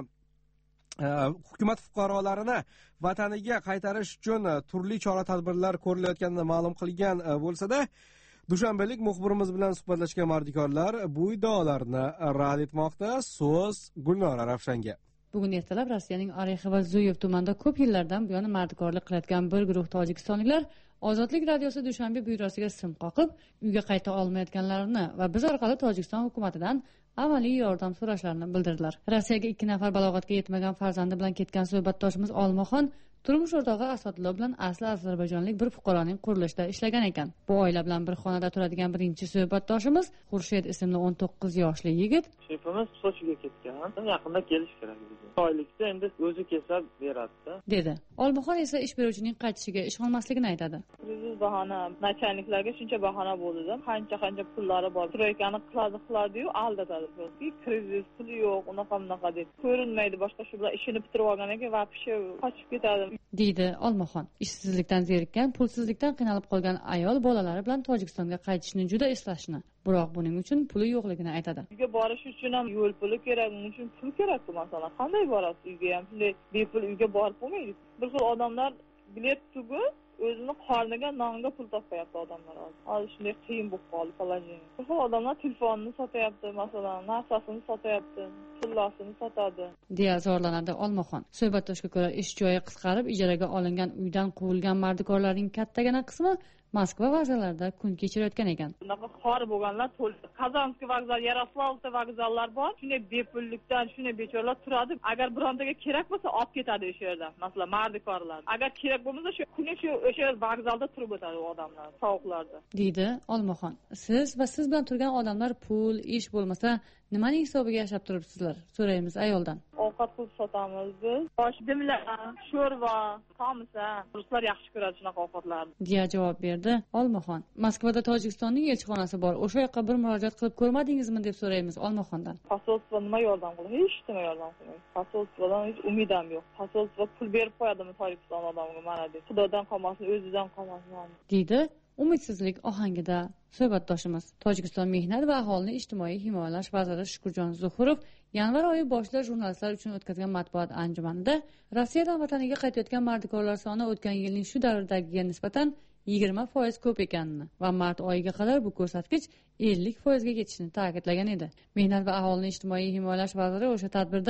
hukumat fuqarolarini vataniga qaytarish uchun turli chora-tadbirlar ko'rilayotganini ma'lum qilgan bo'lsa-da, dushanbalik muxbirimiz bilan suhbatlashgan mardikorlar bu iddaolarni rad etmoqda. So'z Gulnora Ravshanga. Bugun ertalab Rossiyaning Orexiy va Zuyev tumanida ko'p yillardan buyon mardikorlik qilayotgan bir guruh tojikistonliklar Ozodlik radiosi Dushanbe byurosiga sim qoqib, uyga qayta olmayotganlarini va biz orqali Tojikiston hukumatidan amaliy yordam so'rashlarini bildirdilar. Rossiyaga ikki nafar balog'atga yetmagan farzandi bilan ketgan suhbatdoshimiz Olmaxon turmush o'rtog'i Asadullo bilan asli ozarbayjonlik bir fuqaroning qurilishida ishlagan ekan. Bu oila bilan bir xonada turadigan birinchi suhbatdoshimiz Xurshid ismli o'n to'qqiz yoshli yigit. Shefimiz Sochiga ketgan. Yaqinda kelish kerak bizga. Oylikda endi o'zi kelsa beradi, dedi. Olmaxon esa ish beruvchining qaytishiga ishonmasligini aytadi. Krizis bahona, nachalniklarga shuncha bahona bo'ldi-da, qancha-qancha pullari bor. Troykani qiladi, qiladi-yu, aldatadi. Krizis, pul yo'q, unaqa bunaqa deb. Ko'rinmaydi, boshqa shu bilan ishini bitirib olganidan keyin vaqti qochib ketadi, deydi Olmaxon. Ishsizlikdan zerikkan, pulsizlikdan qiynalib qolgan ayol bolalari bilan Tojikistonga qaytishni juda istashni, biroq buning uchun puli yo'qligini aytadi. Uyga borish uchun ham yo'l puli kerak, uning uchun pul kerak-ku, masalan. Qanday borasiz uyga ham? Shunday bepul uyga borib bo'lmaydi. Bir xil odamlar bilet tugib o'zini qorniga, nonga pul topayapti odamlar hozir. Hozir shunday qiyin bo'lib qoldi положение. Bir xil odamlar telefonini sotyapti, masalan, narsasini sotyapti, pullasini sotadi, deya zorlanadi Olmaxon. Suhbatdoshga ko'ra, ish joyi qisqarib, ijaraga olingan uydan quvilgan mardikorlarning kattagina qismi Moskva vokzallarida kun kechirayotgan ekan. Bunaqa xor bo'lganlar to'liq. Kazanskiy vokzal, Yaroslavlda vokzallar bor. Shunday bepullikdan shunday bechoralar turadi. Agar birontaga kerak bo'lsa, olib ketadi o'sha yerdan. Masalan, mardikorlar. Agar kerak bo'lmasa, shu kuni shu o'sha vokzalda turib o'tadi odamlar, sovuqlarda, deydi Olmaxon. Siz va siz bilan turgan odamlar pul, ish bo'lmasa, nimaning hisobiga yashab turibsizlar? So'raymiz ayoldan. Ovqat qilib sotamiz biz. Osh, dimla, sho'rva, tomsa. Ruslar yaxshi ko'radi shunaqa ovqatlarni, deya javob berdi Olmaxon. Moskvada Tojikistonning elchixonasi bor. O'sha yoqqa bir murojaat qilib ko'rmadingizmi deb so'raymiz Olmaxondan. Posolstvo nima yordam qiladi? Hech nima yordam qilmaydi. Posolstvodan hech umidam yo'q. Posolstvo pul berib qo'yadimi Tojikiston odamiga, mana deb. Xudodan qolmasin, o'zidan qolmasin, deydi umidsizlik ohangida suhbatdoshimiz. Tojikiston Mehnat va aholini ijtimoiy himoyalash vaziri Shukurjon Zuhurov yanvar oyi boshida jurnalistlar uchun o'tkazgan matbuot anjumanida Rossiyadan vataniga qaytayotgan mardikorlar soni o'tgan yilning shu davridagiga nisbatan yigirma foiz ko'p ekanini va mart oyiga qadar bu ko'rsatkich ellik foizga yetishini ta'kidlagan edi. Mehnat va aholini ijtimoiy himoyalash vaziri o'sha tadbirda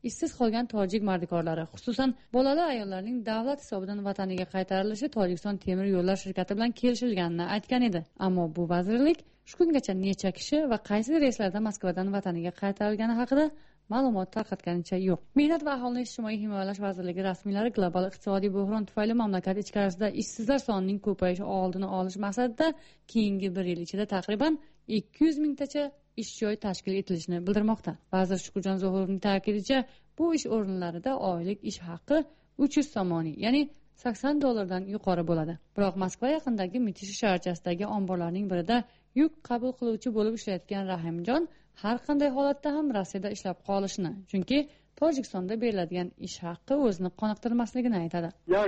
ishsiz qolgan tojik mardikorlari, xususan bolali ayollarning davlat hisobidan vataniga qaytarilishi Tojikiston temir yo'llar shirkati bilan kelishilganini aytgan edi. Ammo bu vazirlik shu kungacha necha kishi va qaysi reyslarda Moskvadan vataniga qaytarilgani haqida ma'lumot tarqatganicha yo'q. Mehnat va aholini ijtimoiy himoyalash vazirligi rasmiylari global iqtisodiy bo'hron tufayli mamlakat ichkarisida ishsizlar sonining ko'payishi oldini olish maqsadida keyingi bir yil ichida taqriban ikki yuz mingtacha ish joy tashkil etilishini bildirmoqda. Vazir Shukurjon Zohirovning ta'kidincha, bu ish o'rinlarida oylik ish haqi uch yuz somoniy, ya'ni sakson dollardan yuqori bo'ladi. Biroq Moskva yaqinidagi Mitish shaharchasidagi omborlarning birida yuk qabul qiluvchi bo'lib ishlayotgan Rahimjon har qanday holatda ham Rossiyada ishlab qolishini, chunki Tojikistonda beriladigan ish haqqi o'zini qoniqtirmasligini aytadi.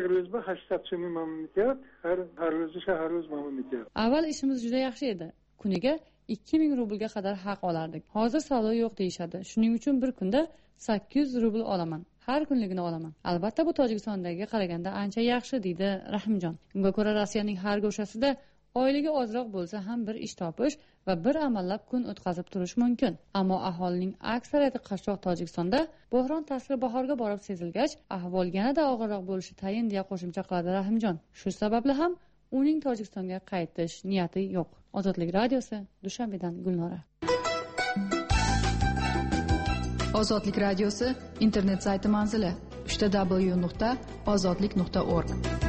Avval ishimiz juda yaxshi edi. Kuniga ikki ming rublga qadar haq olardik. Hozir savdo yo'q deyishadi. Shuning uchun bir kunda sakkiz yuz rubl olaman. Har kunligini olaman. Albatta bu Tojikistondagiga qaraganda ancha yaxshi, deydi Rahimjon. Unga ko'ra Rossiyaning har go'shasida oyligi ozroq bo'lsa ham bir ish topish va bir amallab kun o'tkazib turish mumkin. Ammo aholining aksariyati qashshoq Tojikistonda bo'hron ta'siri bahorga borib sezilgach, ahvol yanada og'irroq bo'lishi tayin deya qo'shimcha qiladi Rahimjon. Shu sababli ham uning Tojikistonga qaytish niyati yo'q. Ozodlik radiosi, Dushanbedan Gulnora. Ozodlik radiosi internet sayti manzili uch w nuqta ozodlik nuqta org.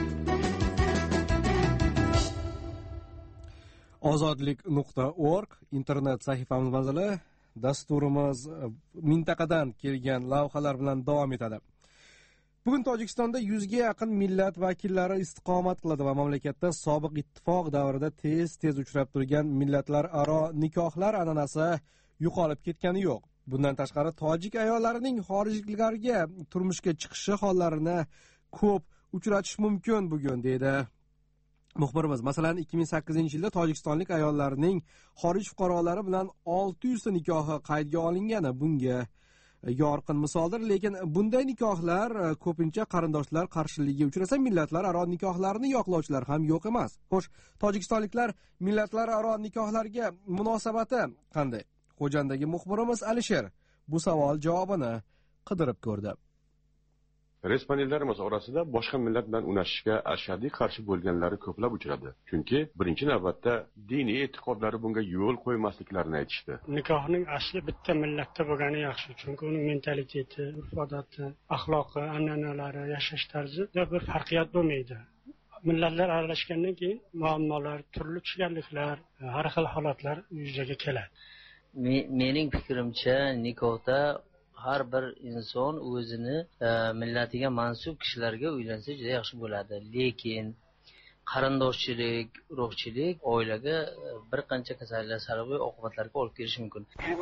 ozodlik nuqta org internet sahifamiz manzili. Dasturimiz mintaqadan kelgan lavhalar bilan davom etadi. Bugun Tojikistonda yuzga yaqin millat vakillari istiqomat qiladi va mamlakatda sobiq ittifoq davrida tez-tez uchrab turgan millatlararo nikohlar an'anasi yo'qolib ketgani yo'q. Bundan tashqari tojik ayollarining xorijliklarga turmushga chiqishi hollarini ko'p uchratish mumkin bugun, deydi muxbirimiz. Masalan, ikki ming sakkizinchi yilda tojikistonlik ayollarning xorij fuqarolari bilan olti yuz ta nikohi qaydga olingani bunga yorqin misoldir, lekin bunday nikohlar ko'pincha qarindoshlar qarshiligiga uchrasa, millatlararo nikohlarni yoqlovchilar ham yo'q emas. Xo'sh, tojikistonliklar millatlararo nikohlarga munosabati qanday? Xo'jandagi muxbirimiz Alisher bu savol javobini qidirib ko'rdi. Respondenlarimiz orasida boshqa millat bilan unashishga ashaddiy qarshi bo'lganlari ko'plab uchradi. Chunki birinchi navbatda diniy e'tiqodlari bunga yo'l qo'ymasliklarini aytishdi. Nikohning asli bitta millatda bo'lgani yaxshi, chunki uning mentaliteti, urf-odati, axloqi, an'analari, yashash tarzida bir farqiyat bo'lmaydi. Millatlar aralashgandan keyin muammolar, turli tushganliklar, har xil holatlar yuzaga keladi. Mening fikrimcha, nikohda har bir inson o'zini e, millatiga mansub kishilarga uylansa juda yaxshi bo'ladi. Lekin qarindoshchilik, urug'chilik oilaga bir qancha kasalliklar salbiy oqibatlarga olib kelishi mumkin.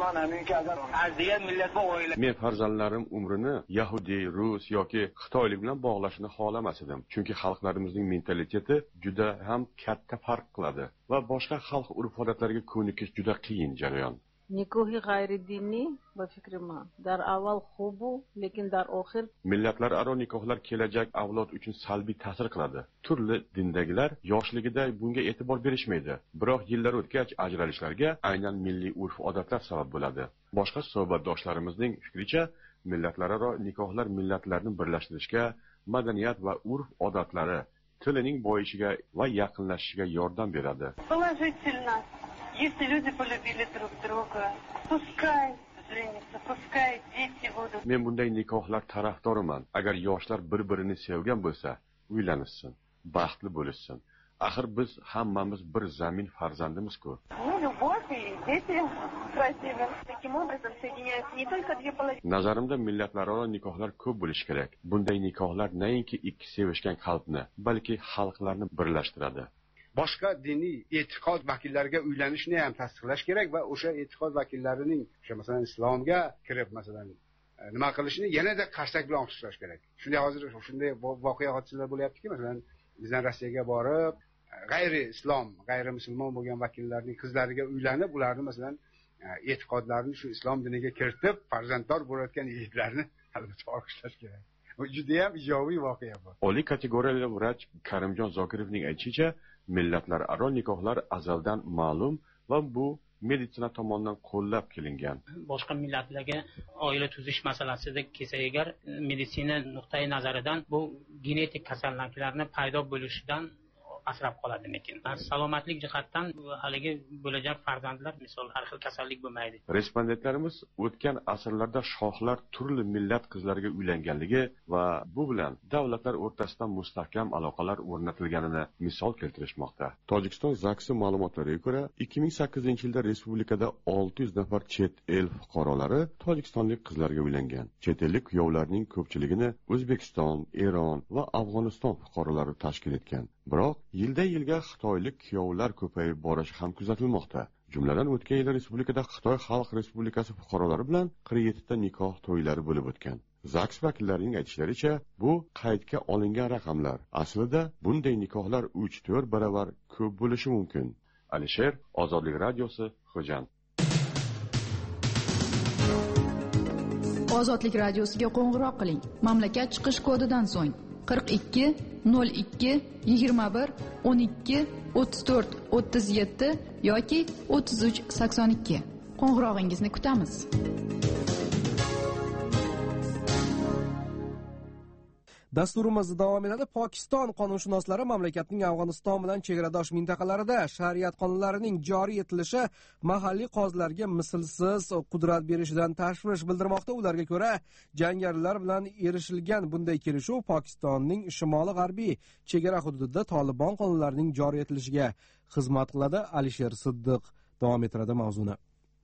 Men farzandlarim umrini Yahudi, Rus yoki Xitoylik bilan bog'lashni xohlamas edim. Chunki xalqlarimizning mentaliteti juda ham katta farq qiladi va boshqa xalq urf-odatlariga ko'nikish juda qiyin jarayon. Nikohi g'ayridiniy va fikrima dar avval xubu, lekin dar oxir millatlararo nikohlar kelajak avlod uchun salbiy ta'sir qiladi. Turli dindagilar yoshligida bunga e'tibor berishmaydi, biroq yillar o'tgach ajralishlarga aynan milliy urf-odatlar sabab bo'ladi. Boshqa suhbatdoshlarimizning fikricha, millatlararo nikohlar millatlarni birlashtirishga, madaniyat va urf-odatlari, tilining boyishiga va yaqinlashishiga yordam beradi. Если люди полюбили друг друга, пускай женятся, пускай дети будут. Men bunday nikohlar tarafdoriman. Agar yoshlar bir-birini sevgan bo'lsa, uylanishsin, baxtli bo'lishsin. Axir biz hammamiz bir zamin farzandimiz-ku. Ну, любовь и дети красивые. Таким образом соединяются не только две половины. Nazarimda millatlararo nikohlar ko'p bo'lishi kerak. Bunday nikohlar nainki ikki sevishgan qalbni, balki xalqlarni birlashtiradi. Boshqa diniy e'tiqod vakillariga uylanishni ham tasdiqlash kerak va o'sha e'tiqod vakillarining o'sha masalan islomga kirib masalan nima qilishini yanada qarsak bilan olqishlash kerak. Shunday hozir shunday voqea hodisalar bo'lyaptiki, masalan bizdan Rossiyaga borib g'ayri islom, g'ayri musulmon bo'lgan vakillarning qizlariga uylanib, ularni masalan e'tiqodlarini shu islom diniga kiritib farzanddor bo'layotgan yigitlarni albatta olqishlash kerak. Bu juda ham ijobiy voqea bu. Oliy kategoriyali vrach Karimjon Zokirovning aytishicha, millatlararo nikohlar azaldan ma'lum va bu meditsina tomonidan qo'llab kelingan. Boshqa millatlarga oila tuzish masalasida kelsa agar meditsina nuqtai nazaridan bu genetik kasalliklarni paydo bo'lishidan asrab qoladi, lekin salomatlik jihatdan haligi bo'lajak farzandlar misol har xil kasallik bo'lmaydi. Respondentlarimiz o'tgan asrlarda shohlar turli millat qizlariga uylanganligi va bu bilan davlatlar o'rtasida mustahkam aloqalar o'rnatilganini misol keltirishmoqda. Tojikiston zaksi ma'lumotlariga ko'ra, ikki ming sakkizinchi yilda respublikada olti yuz nafar chet el fuqarolari tojikistonlik qizlarga uylangan. Chet ellik kuyovlarning ko'pchiligini O'zbekiston, Eron va Afg'oniston fuqarolari tashkil etgan. Biroq yildan yilga xitoylik kuyovlar ko'payib borishi ham kuzatilmoqda. Jumladan o'tgan yil respublikada Xitoy Xalq Respublikasi fuqarolari bilan qirq yetti ta nikoh to'ylari bo'lib o'tgan. Zaks vakillarining aytishlaricha, bu qaydga olingan raqamlar. Aslida bunday nikohlar uch to'rt baravar ko'p bo'lishi mumkin. Alisher, Ozodlik radiosi, Xo'jand. Ozodlik radiosiga qo'ng'iroq qiling. Mamlakat chiqish kodidan so'ng qirq ikki nol ikki yigirma bir o'n ikki o'ttiz to'rt o'ttiz yetti yoki o'ttiz uch sakson ikki. Qo'ng'irog'ingizni kutamiz. Dasturimiz davom etadi. Pokiston qonunshunoslari mamlakatning Afg'oniston bilan chegaradosh mintaqalarida shariat qonunlarining joriy etilishi mahalliy qozilarga mislsiz qudrat berishidan tashvish bildirmoqda. Ularga ko'ra, jangarilar bilan erishilgan bunday kelishuv Pokistonning shimoli-g'arbiy chegara hududida Tolibon qonunlarining joriy etilishiga xizmat qiladi. Alisher Siddiq davom ettiradi mavzuni.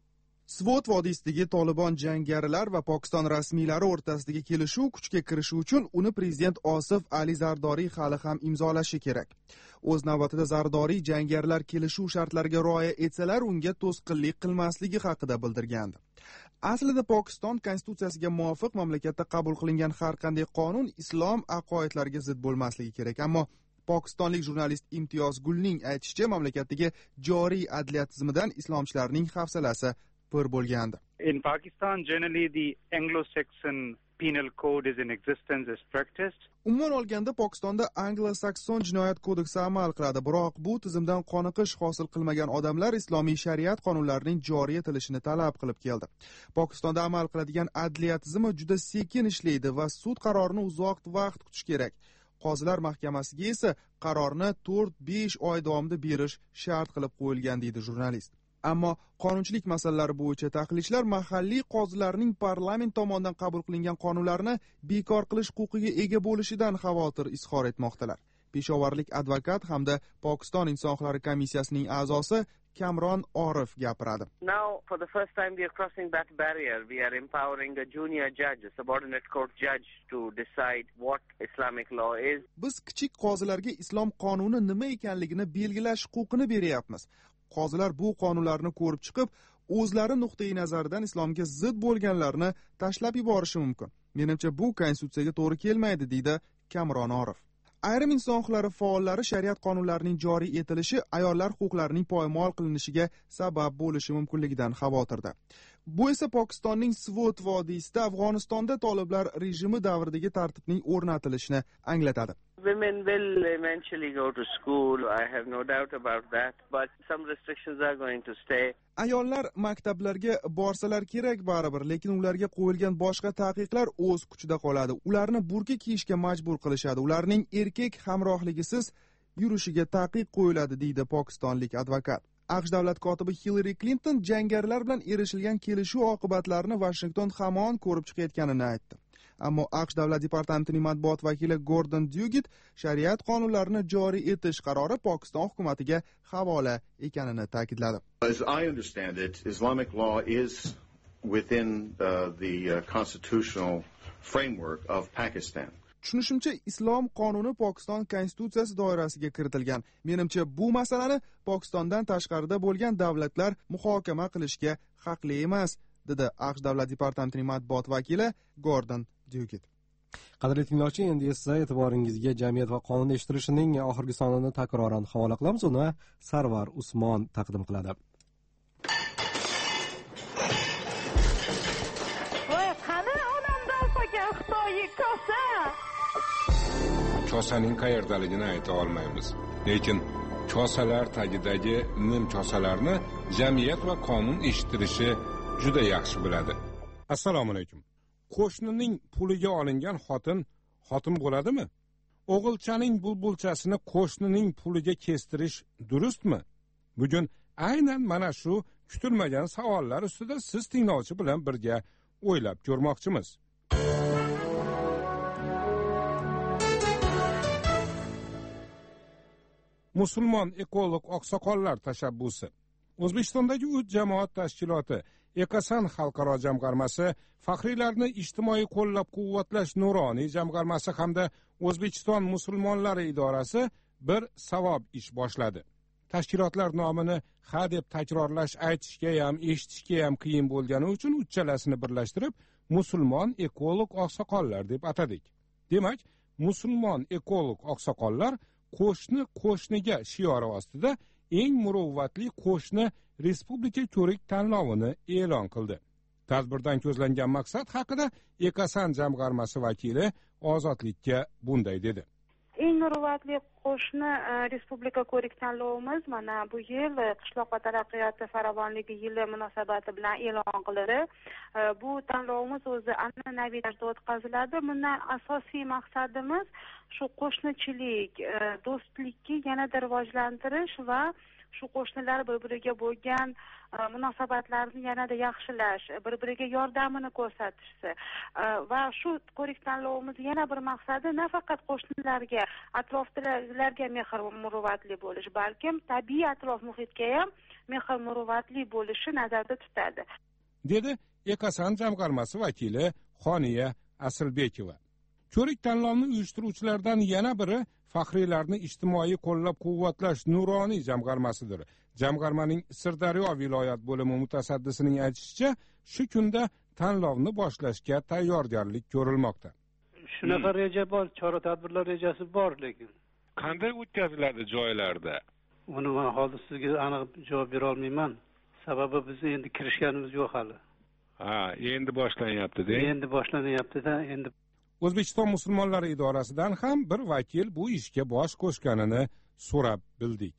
Svot vodiysidagi Tolibon jangarilar va Pokiston rasmiylari o'rtasidagi kelishuv kuchga kirishi uchun uni prezident Osif Ali Zardoriy hali ham imzolashi kerak. O'z navbatida Zardoriy jangarilar kelishuv shartlariga rioya etsalar unga to'sqinlik qilmasligi haqida bildirgandi. Aslida Pokiston konstitutsiyasiga muvofiq mamlakatda qabul qilingan har qanday qonun islom aqoidlariga zid bo'lmasligi kerak, ammo Pokistonlik jurnalist Imtiyoz Gulning aytishicha, mamlakatdagi joriy adliya tizimidan islomchilarning hafsalasi pir bo'lgandi. In Pakistan, generally the Anglo-Saxon penal code is in existence as practiced. Umuman olganda Pokistonda Anglo-Sakson jinoyat kodeksi amal qiladi, biroq bu tizimdan qoniqish hosil qilmagan odamlar islomiy shariat qonunlarining joriy etilishini talab qilib keldi. Pokistonda amal qiladigan adliya tizimi juda sekin ishlaydi va sud qarorini uzoq vaqt kutish kerak. Qozilar mahkamasiga esa qarorni to'rt besh oy davomida berish shart qilib qo'yilgan, deydi jurnalist. Ammo qonunchilik masalalari bo'yicha tahlilchilar mahalliy qozilarning parlament tomonidan qabul qilingan qonunlarni bekor qilish huquqiga ega bo'lishidan xavotir izhor etmoqdalar. Peshovarlik advokat hamda Pokiston inson huquqlari komissiyasining a'zosi Kamron Orif gapiradi. Now, for the first time we are crossing that barrier. We are empowering a junior judge, a subordinate court judge to decide what Islamic law is. Biz kichik qozilarga islom qonuni nima ekanligini belgilash huquqini beryapmiz. Qozilar bu qonunlarni ko'rib chiqib, o'zlari nuqtai nazaridan islomga zid bo'lganlarni tashlab yuborishi mumkin. Menimcha bu konstitutsiyaga to'g'ri kelmaydi, deydi Kamron Orif. Ayrim inson huquqlari faollari shariat qonunlarining joriy etilishi ayollar huquqlarining poymol qilinishiga sabab bo'lishi mumkinligidan xavotirda. Bu esa Pokistonning Svot vodiysida Afg'onistonda toliblar rejimi davridagi tartibning o'rnatilishini anglatadi. Women will eventually go to school, I have no doubt about that, but some restrictions are going to stay. Ayollar maktablarga borsalar kerak baribir, lekin ularga qo'yilgan boshqa taqiqlar o'z kuchida qoladi. Ularni burka kiyishga majbur qilishadi. Ularning erkak hamrohligisiz yurishiga taqiq qo'yiladi, deydi pokistonlik advokat. AQSh davlat kotibi Hillary Clinton jangarilar bilan erishilgan kelishuv oqibatlarini Washington hamon ko'rib chiqayotganini aytdi. Ammo AQSh davlat departamentining matbuot vakili Gordon Dugit shariat qonunlarini joriy etish qarori Pokiston hukumatiga havola ekanini ta'kidladi. As I understand it, Islamic law is within uh, the uh, constitutional framework of Pakistan. Tushunishimcha, islom qonuni Pokiston konstitutsiyasi doirasiga kiritilgan. Menimcha bu masalani Pokistondan tashqarida bo'lgan davlatlar muhokama qilishga haqli emas, dedi AQSh davlat departamentining matbuot vakili Gordon Dugit. Qadrli tinglovchi, endi esa e'tiboringizga jamiyat va qonun eshittirishining oxirgi sonini takroran havola qilamiz. Uni Sarvar Usmon taqdim qiladi. Voy, qani onamdan qolgan Xitoy kosa? Kosaning qayerdaligini ayta olmaymiz. Lekin kosalar tagidagi nim kosalarni jamiyat va qonun eshittirishi juda yaxshi bo'ladi. Assalomu alaykum. Qo'shnining puliga olingan xotin xotin bo'ladimi? O'g'ilchaning bulbulchasini qo'shnining puliga kestirish durustmi? Bugun aynan mana shu kutilmagan savollar ustida siz tinglovchi bilan birga o'ylab ko'rmoqchimiz. Musulmon ekolog oqsoqollar tashabbusi. O'zbekistondagi uch jamoat tashkiloti Ekasan xalqaro jamg'armasi, faxriylarni ijtimoiy qo'llab-quvvatlash nuroniy jamg'armasi hamda O'zbekiston musulmonlari idorasi bir savob ish boshladi. Tashkilotlar nomini ha deb takrorlash aytishga ham, eshitishga ham qiyin bo'lgani uchun uchalasini birlashtirib musulmon ekolog oqsoqollar deb atadik. Demak, musulmon ekolog oqsoqollar qo'shni qo'shniga shiori ostida eng muruvvatli qo'shni respublika ko'rik tanlovini e'lon qildi. Tadbirdan ko'zlangan maqsad haqida Ekasan jamg'armasi vakili Ozodlikka bunday dedi. Eng muruvvatli qo'shni respublika ko'rik tanlovimiz mana bu yil qishloq va taraqqiyoti farovonligi yili munosabati bilan e'lon qilindi. Bu tanlovimiz o'zi an'anaviy tarzda o'tkaziladi. Bundan asosiy maqsadimiz shu qo'shnichilik, do'stlikni yanada rivojlantirish va shu qo'shnilar bir-biriga bo'lgan munosabatlarni yanada yaxshilash, bir-biriga yordamini ko'rsatishsi va shu ko'rik tanlovimiz yana bir maqsadi nafaqat qo'shnilarga, atrofdagilarga mehr muruvvatli bo'lish, balkim tabiiy atrof muhitga ham mehr muruvvatli bo'lishi nazarda tutadi, dedi Ekasan jamg'armasi vakili Xoniya Asilbekova. Ko'rik tanlovni uyushtiruvchilardan yana biri faxriylarni ijtimoiy qo'llab-quvvatlash nuroniy jamg'armasidir. Jamg'armaning Sirdaryo viloyat bo'limi mutasaddisining aytishicha, shu kunda tanlovni boshlashga tayyorgarlik ko'rilmoqda. Shunaqa reja bor, chora-tadbirlar rejasi bor, lekin qanday o'tkaziladi joylarda? Uni men hozir sizga aniq javob bera olmayman. Sababi biz endi kirishganimiz yo'q hali. Ha, endi boshlanyapti-da. Endi boshlanyapti-da, endi O'zbekiston musulmonlari idorasidan ham bir vakil bu ishga bosh qo'shganini so'rab bildik.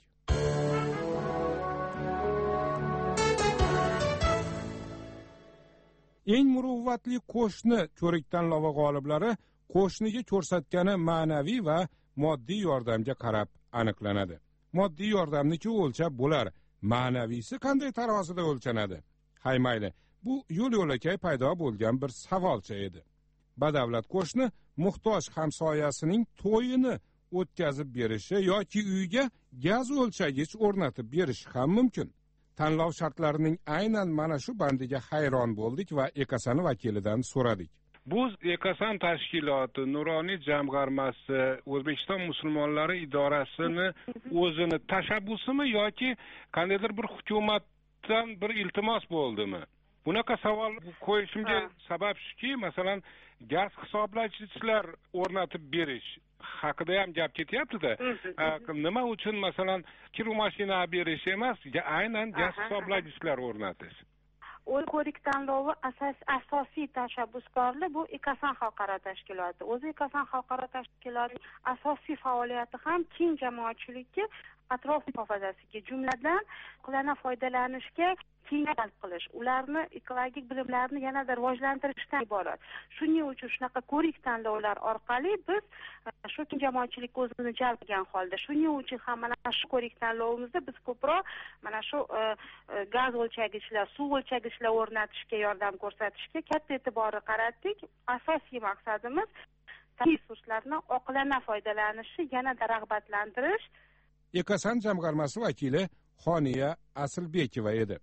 Eng muruvvatli qo'shni ko'rik tanlovi g'oliblari qo'shniga ko'rsatgani ma'naviy va moddiy yordamga qarab aniqlanadi. Moddiy yordamniki o'lchab bo'lar, ma'naviysi qanday tarozida o'lchanadi? Hay mayli, bu yo'l-yo'lakay paydo bo'lgan bir savolcha edi. Badavlat qo'shni muhtoj hamsoyasining to'yini o'tkazib berishi yoki uyga gaz o'lchagich o'rnatib berishi ham mumkin. Tanlov shartlarining aynan mana shu bandiga hayron bo'ldik va Ekasan vakilidan so'radik. Bu Ekasan tashkiloti, nuroniy jamg'armasi, O'zbekiston musulmonlari idorasini o'zini tashabbusimi yoki qandaydir bir hukumatdan bir iltimos bo'ldimi? Bunaqa savol qo'yishimga sabab shuki, masalan, gaz hisoblagichlar o'rnatib berish haqida ham gap ketyapti-da. Nima uchun masalan kir mashina berish emas, aynan gaz hisoblagichlar o'rnatish? O'z ko'rik tanlovi asas asosiy tashabbuskorli bu Ekasan xalqaro tashkiloti. O'zi Ekasan xalqaro tashkilotining asosiy faoliyati ham keng jamoatchilikka atrof muhofazasiga, jumladan qulana foydalanishga keng jalb qilish, ularni ekologik bilimlarini yanada rivojlantirishdan iborat. Shuning uchun shunaqa ko'rik tanlovlar orqali biz shu keng jamoatchilik o'zini jalb qilgan holda, shuning uchun ham mana shu ko'rik tanlovimizda biz ko'proq mana shu gaz o'lchagichlar, suv o'lchagichlar o'rnatishga yordam ko'rsatishga katta e'tiborni qaratdik. Asosiy maqsadimiz tabiiy resurslarni oqilona foydalanishi yanada rag'batlantirish. Ekasan jamg'armasi vakili Xoniya Asilbekova edi.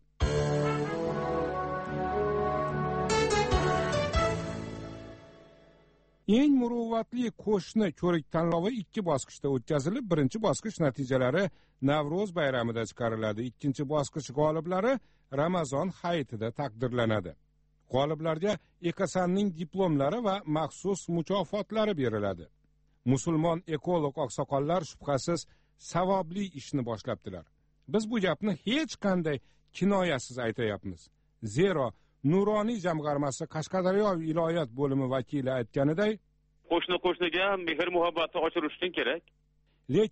Eng muruvvatli qo'shni ko'rik tanlovi ikki bosqichda o'tkazilib, birinchi bosqich natijalari Navro'z bayramida chiqariladi. Ikkinchi bosqich g'oliblari Ramazon hayitida taqdirlanadi. G'oliblarga Ekasanning diplomlari va maxsus mukofotlari beriladi. Musulmon ekolog oqsoqollar shubhasiz savobli ishni boshlabdilar. Biz bu gapni hech qanday kinoyasiz aytayapmiz. Zero nuroniy jamg'armasi Qashqadaryo viloyat bo'limi vakili aytganiday, qo'shni qo'shniga mehr muhabbatni oshirish uchun kerak. Lekin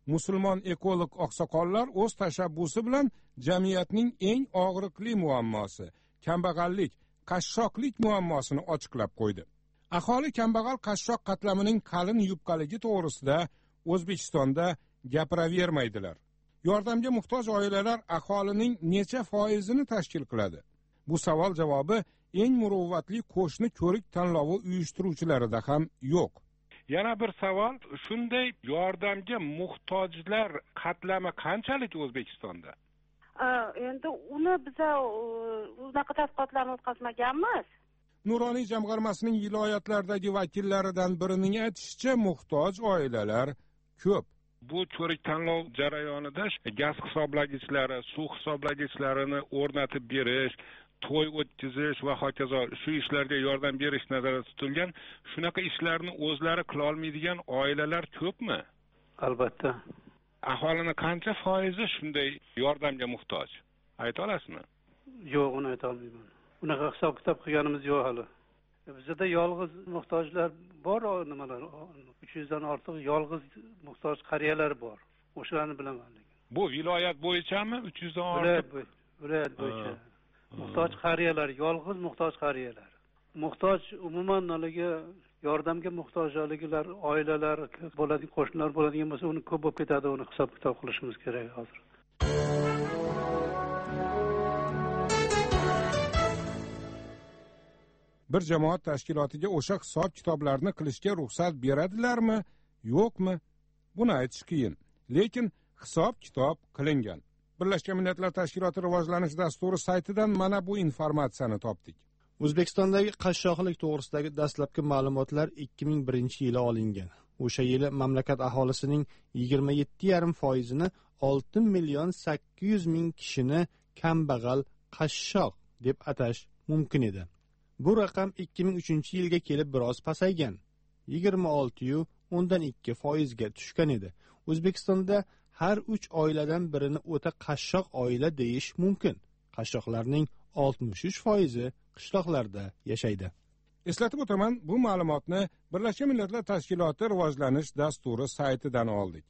musulmon ekolog oqsoqollar o'z tashabbusi bilan jamiyatning eng og'riqli muammosi kambag'allik, qashshoqlik muammosini ochiqlab qo'ydi. Aholi kambag'al qashshoq qatlamining qalin yupqaligi to'g'risida O'zbekistonda gapiravermaydilar. Yordamga muhtoj oilalar aholining necha foizini tashkil qiladi? Bu savol javobi eng muruvvatli qo'shni ko'rik tanlovi uyushtiruvchilarida ham yo'q. Yana bir savol, shunday yordamga muhtojlar qatlami qanchalik O'zbekistonda? Endi uni biza unaqa tadqiqotlarni o'tkazmaganmiz. Nuroniy jamg'armasining viloyatlardagi vakillaridan birining aytishicha, muhtoj oilalar ko'p. Bu ko'rik tanlov jarayonida gaz hisoblagichlari, suv hisoblagichlarini o'rnatib berish, to'y o'tkazish va hokazo shu ishlarga yordam berish nazarda tutilgan. Shunaqa ishlarni o'zlari qila olmaydigan oilalar ko'pmi? Albatta. Aholini qancha foizi shunday yordamga muhtoj? Ayta olasizmi? Yo'q, uni ayta olmayman. Unaqa hisob kitob qilganimiz yo'q hali. Bizda yolg'iz muhtojlar bor, nimalar uch yuzdan ortiq yolg'iz muhtoj qariyalar bor. O'shalarni bilaman. Bu viloyat bo'yichami uch yuzdan ortiq? Viloyat bo'yicha. Muhtoj qariyalar, yolg'iz muhtoj qariyalar. Muhtoj umuman nolaga yordamga muhtojligilar, oilalar bo'ladigan, qo'shnilar bo'ladigan bo'lsa, uni ko'p bo'lib ketadi, uni hisob kitob qilishimiz kerak hozir. Bir jamoat tashkilotiga o'sha hisob kitoblarni qilishga ruxsat beradilarmi, yo'qmi? Buni aytish qiyin. Lekin hisob kitob qilingan. Birlashgan Millatlar Tashkiloti rivojlanish dasturi saytidan mana bu informatsiyani topdik. O'zbekistondagi qashshoqlik to'g'risidagi dastlabki ma'lumotlar ikki ming birinchi yili olingan. O'sha yili mamlakat aholisining yigirma yetti yarim foizini olti million sakkiz yuz ming kishini kambag'al qashshoq deb atash mumkin edi. Bu raqam ikki ming uchinchi yilga kelib biroz pasaygan. yigirma olti nuqta o'ndan ikki foizga tushgan edi. O'zbekistonda har uch oiladan birini o'ta qashshoq oila deyish mumkin. Qashshoqlarning oltmish uch foizi qishloqlarda yashaydi. Eslatib o'taman, bu ma'lumotni Birlashgan Millatlar Tashkiloti rivojlanish dasturi saytidan oldik.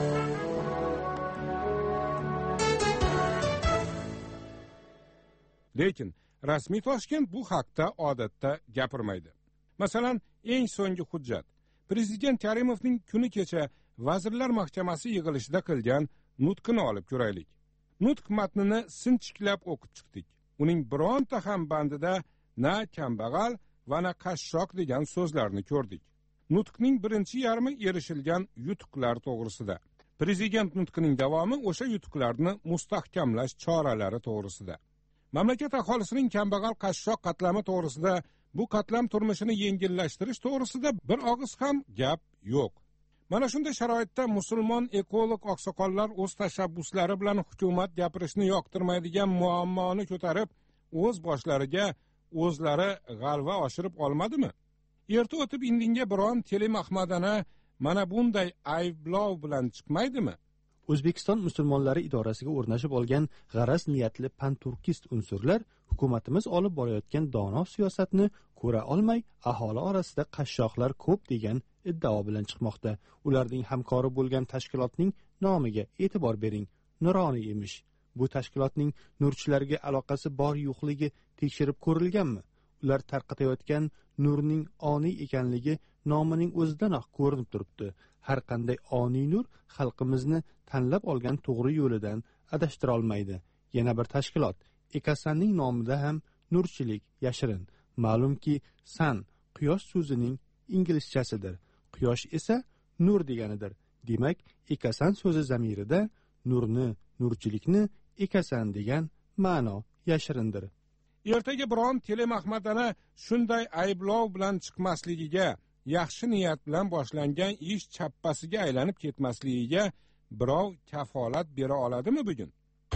Lekin rasmiy Toshkent bu haqda odatda gapirmaydi. Masalan, eng so'nggi hujjat Prezident Karimovning kuni kecha Vazirlar Mahkamasi yig'ilishida qilgan nutqini olib ko'raylik. Nutq matnini sinchiklab o'qib chiqdik. Uning bironta ham bandida na kambag'al va na qashshoq degan so'zlarni ko'rdik. Nutqning birinchi yarmi erishilgan yutuqlar to'g'risida. Prezident nutqining davomi o'sha yutuqlarni mustahkamlash choralari to'g'risida. Mamlakat aholisining kambag'al qashshoq qatlami to'g'risida, bu qatlam turmushini yengillashtirish to'g'risida bir og'iz ham gap yo'q. Mana shunday sharoitda musulmon ekolog oqsoqollar o'z tashabbuslari bilan hukumat gapirishni yoqtirmaydigan muammoni ko'tarib, o'z boshlariga o'zlari g'alva oshirib olmadimi? Erta o'tib indinga biron telemahmadana mana bunday ayblov bilan chiqmaydimi? O'zbekiston musulmonlari idorasiga o'rnashib olgan g'araz niyatli panturkist unsurlar hukumatimiz olib borayotgan dono siyosatni ko'ra olmay, aholi orasida qashshoqlar ko'p degan iddao bilan chiqmoqda. Ularning hamkori bo'lgan tashkilotning nomiga e'tibor bering. Nuroniy emish. Bu tashkilotning nurchilarga aloqasi bor yo'qligi tekshirib ko'rilganmi? Ular tarqatayotgan nurning oniy ekanligi nomining o'zidanoq ko'rinib turibdi. Har qanday oniy nur xalqimizni tanlab olgan to'g'ri yo'lidan adashtira olmaydi. Yana bir tashkilot Ekasanning nomida ham nurchilik yashirin. Ma'lumki, san quyosh so'zining inglizchasidir. Quyosh esa nur deganidir. Demak, Ekasan so'zi zamirida nurni, nurchilikni ekasan degan ma'no yashirindir. Ertaga biron telemahmadana shunday ayblov bilan chiqmasligiga, yaxshi niyat bilan boshlangan ish chappasiga aylanib ketmasligiga birov kafolat bera oladimi bugun?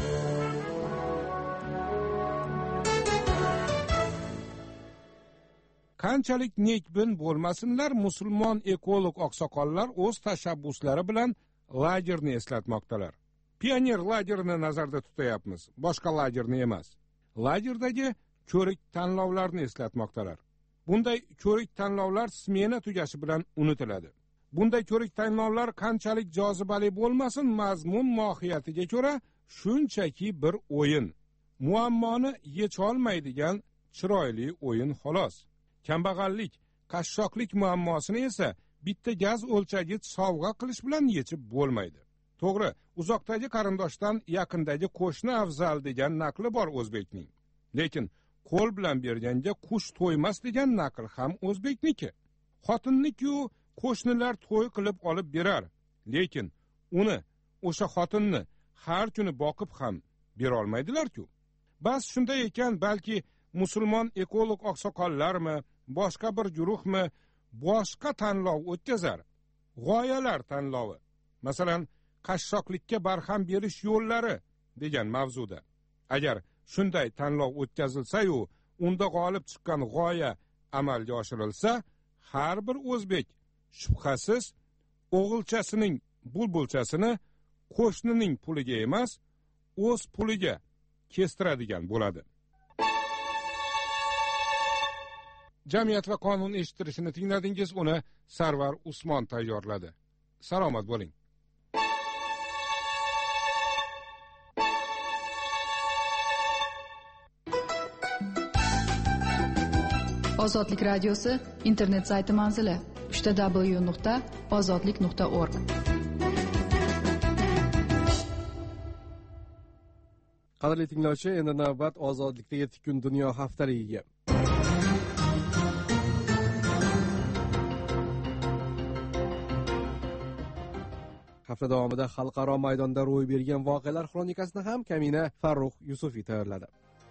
Qanchalik nekbin bo'lmasinlar, musulmon ekolog oqsoqollar o'z tashabbuslari bilan lagerni eslatmoqdalar. Pioner lagerini nazarda tutayapmiz, boshqa lagerni emas. Lagerdagi ko'rik tanlovlarni eslatmoqdalar. Bunday ko'rik tanlovlar smena tugashi bilan unutiladi. bunday ko'rik-tanlovlar qanchalik jozibali bo'lmasin, mazmun mohiyatiga ko'ra shunchaki bir o'yin. Muammoni yecholmaydigan chiroyli o'yin xolos. Kambag'allik, qashshoqlik muammosini esa bitta gaz o'lchagich sovg'a qilish bilan yechib bo'lmaydi. To'g'ri, uzoqdagi qarindoshdan yaqindagi qo'shni afzal degan naqli bor o'zbekning. Lekin qo'l bilan berganga qush to'ymas degan naql ham o'zbekniki. Xotinni-ku qo'shnilar to'y qilib olib berar, lekin uni, o'sha xotinni har kuni boqib ham bera olmaydilar-ku. Bas shunday ekan, balki musulmon ekolog oqsoqollarmi, boshqa bir guruhmi boshqa tanlov o'tkazar. G'oyalar tanlovi. Masalan, qashshoqlikka barham berish yo'llari degan mavzuda. Agar shunday tanlov o'tkazilsa-yu, unda g'olib chiqqan g'oya amalga oshirilsa, har bir o'zbek shubhasiz o'g'ilchasining bulbulchasini qo'shnining puliga emas, o'z puliga kestiradigan bo'ladi. Jamiyat va qonun eshittirishini tingladingiz, uni Sarvar Usmon tayyorladi. Salomat bo'ling. Ozodlik radiosi internet sayti manzili uch w nuqta ozodlik nuqta org. Qadrli tinglovchi, endi navbat ozodlikda yetti kun dunyo haftaligiga. Hafta davomida xalqaro maydonda ro'y bergan voqealar xronikasini ham kamina Farruh Yusufiy tayyorladi.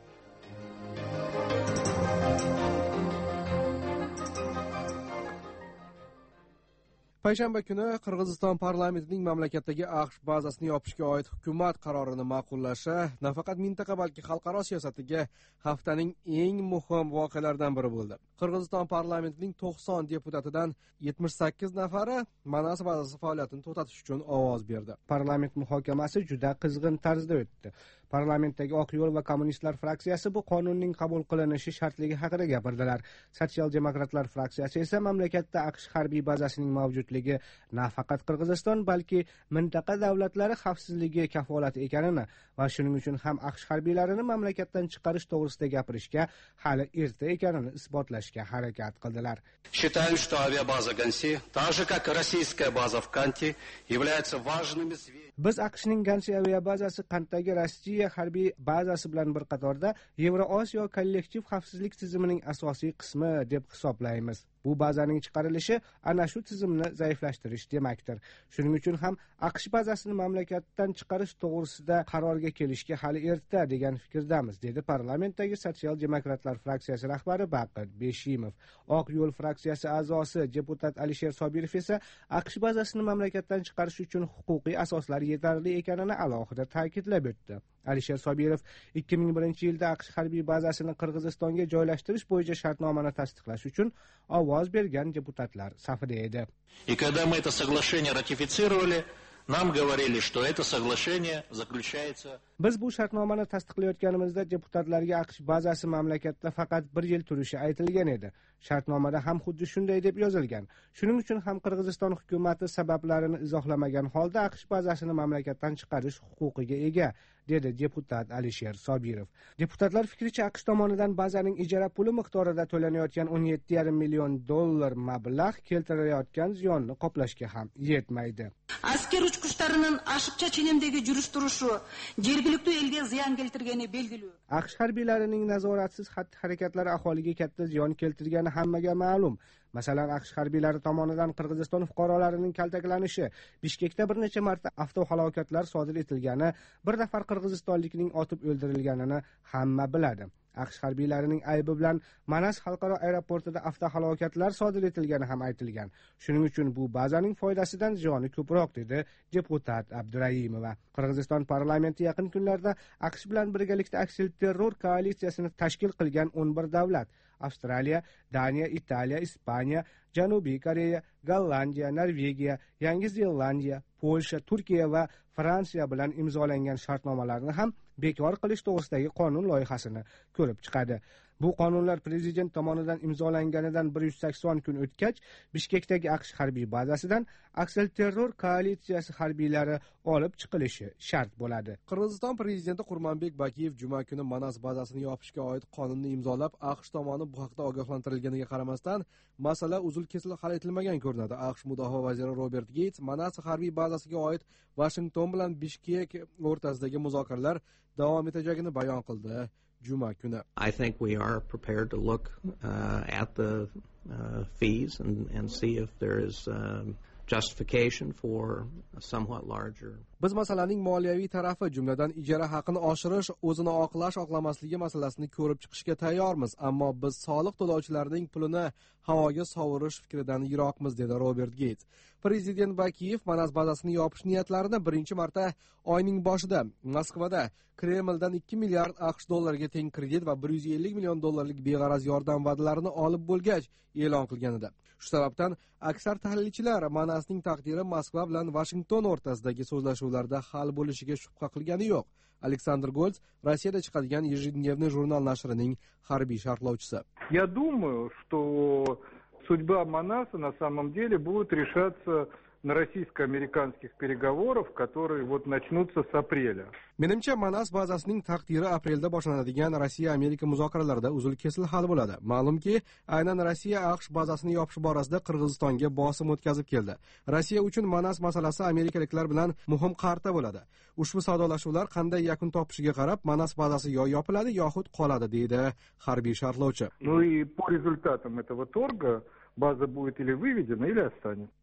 Payshanba kuni Qirg'iziston parlamentining mamlakatdagi AQSh bazasini yopishga oid hukumat qarorini ma'qullashi nafaqat mintaqa balki xalqaro siyosatiga haftaning eng muhim voqealaridan biri bo'ldi. Qirg'iziston parlamentining to'qson deputatidan yetmish sakkiz nafari Manas bazasi faoliyatini to'xtatish uchun ovoz berdi. Parlament muhokamasi juda qizg'in tarzda o'tdi. Parlamentdagi Oq yo'l va kommunistlar fraksiyasi bu qonunning qabul qilinishi shartligi haqida gapirdilar. Sotsial-demokratlar fraksiyasi esa mamlakatda AQSh harbiy bazasining mavjudligi nafaqat Qirg'iziston, balki mintaqa davlatlari xavfsizligi kafolati ekanini va shuning uchun ham AQSh harbiylarini mamlakatdan chiqarish to'g'risida gapirishga hali erta ekanini isbotlashga harakat qildilar. Считаю, что авиабаза Ганси, так же как и российская база в Канте, являются важными сведениями. Biz AQShning Gansi aviabazasi Qantdagi Rossiya harbiy bazasi bilan bir qatorda Yevroosiyo kollektiv xavfsizlik tizimining asosiy qismi deb hisoblaymiz. Bu bazaning chiqarilishi ana shu tizimni zaiflashtirish demakdir. Shuning uchun ham AQSh bazasini mamlakatdan chiqarish to'g'risida qarorga kelishga hali erta degan fikrdamiz, dedi parlamentdagi Sotsial-demokratlar fraksiyasi rahbari Baqir Beshimov. Oq yo'l fraksiyasi a'zosi deputat Alisher Sobirov esa AQSh bazasini mamlakatdan chiqarish uchun huquqiy asoslar yetarli ekanini alohida ta'kidlab o'tdi. Alisher Sobirov ikki ming birinchi yilda AQSh harbiy bazasini Qirg'izistonga joylashtirish bo'yicha shartnomani tasdiqlash uchun ovoz bergan deputatlar safida edi. И когда мы это соглашение ратифицировали, нам говорили, что это соглашение заключается. Biz bu shartnomani tasdiqlayotganimizda deputatlarga AQSh bazasi mamlakatda faqat bir yil turishi aytilgan edi. Shartnomada ham xuddi shunday deb yozilgan. Shuning uchun ham Qirg'iziston hukumatı sabablarini izohlamagan holda AQSh bazasini mamlakatdan chiqarish huquqiga ega, dedi deputat Alisher Sobirov. Deputatlar fikricha AQSh tomonidan bazaning ijara puli miqdorida to'lanayotgan o'n yetti yarim million dollar mablag' keltirilayotgan ziyonni qoplashga ham yetmaydi. Asker uçkuşlarının aşıkça çilimdeki juristirishi jergilikli elga ziyon keltirgani belgili. AQSh harbiylarining nazoratsiz xatti-harakatlari aholiga katta ziyon keltirgani hammaga ma'lum. Masalan, AQSh harbiylari tomonidan Qirg'iziston fuqarolarining kaltaklanishi, Bishkekda bir necha marta avtohalokatlar sodir etilgani, bir nafar qirg'izistonlikning otib o'ldirilganini hamma biladi. AQSh harbiylarining aybi bilan Manas xalqaro aeroportida avtohalokatlar sodir etilgani ham aytilgan. Shuning uchun bu bazaning foydasidan ziyoni ko'proq, dedi deputat Abdurayimova. Qirg'iziston parlamenti yaqin kunlarda AQSh bilan birgalikda aksil terror koalitsiyasini tashkil qilgan o'n bir davlat Avstraliya, Daniya, Italiya, Ispaniya, Janubiy Koreya, Gollandiya, Norvegiya, Yangi Zelandiya, Polsha, Turkiya va Fransiya bilan imzolangan shartnomalarni ham bekor qilish to'g'risidagi qonun loyihasini ko'rib chiqadi. Bu qonunlar prezident tomonidan imzolanganidan bir yuz sakson kun o'tgach, Bishkekdagi AQSh harbiy bazasidan aksilterror koalitsiyasi harbiylari olib chiqilishi shart bo'ladi. Qirg'iziston prezidenti Qurmanbek Bakiyev juma kuni Manas bazasini yopishga oid qonunni imzolab, AQSh tomoni bu haqda ogohlantirilganiga qaramasdan, masala uzil-kesil hal etilmagan ko'rinadi. AQSh mudofaa vaziri Robert Gates Manas harbiy bazasiga oid Washington bilan Bishkek o'rtasidagi muzokaralar davom etajagini bayon qildi. Juma kuni. I think we are prepared to look uh, at the uh, fees and, and see if there is um, justification for a somewhat larger. Biz masalaning moliyaviy tarafi, jumladan ijara haqini oshirish, o'zini oqlash, oqlamasligi masalasini ko'rib chiqishga tayyormiz, ammo biz soliq to'lovchilarning pulini havoga sovurish fikridan yiroqmiz, dedi Robert Gates. Prezident Bakiyev Manas bazasini yopish niyatlarini birinchi marta oyning boshida Moskvada Kremldan ikki milliard AQSh dollariga teng kredit va bir yuz ellik million dollarlik beg'araz yordam va'dalarini olib bo'lgach e'lon qilgan edi. Shu sababdan aksar tahlilchilar Manasning taqdiri Moskva bilan Washington o'rtasidagi so'zlashuvlarda hal bo'lishiga shubha qilgani yo'q. Aleksandr Golts Rossiyada chiqadigan ежедневный jurnal nashrining harbiy sharhlovchisi. Я думаю, что судьба Манаса на самом деле будет решаться на российско-американских переговорах, которые вот начнутся с апреля. Menimcha Manas bazasining taqdiri aprelda boshlanadigan Rossiya-Amerika muzokaralarida uzil-kesil hal bo'ladi. Ma'lumki, aynan Rossiya AQSh bazasini yopish borasida Qirg'izistonga bosim o'tkazib keldi. Rossiya uchun Manas masalasi amerikaliklar bilan muhim qarta bo'ladi. Ushbu savdolashuvlar qanday yakun topishiga qarab Manas bazasi yo yopiladi yoxud qoladi, deydi harbiy sharhlovchi. Ну и по результатам этого торга база будет или выведена, или останется.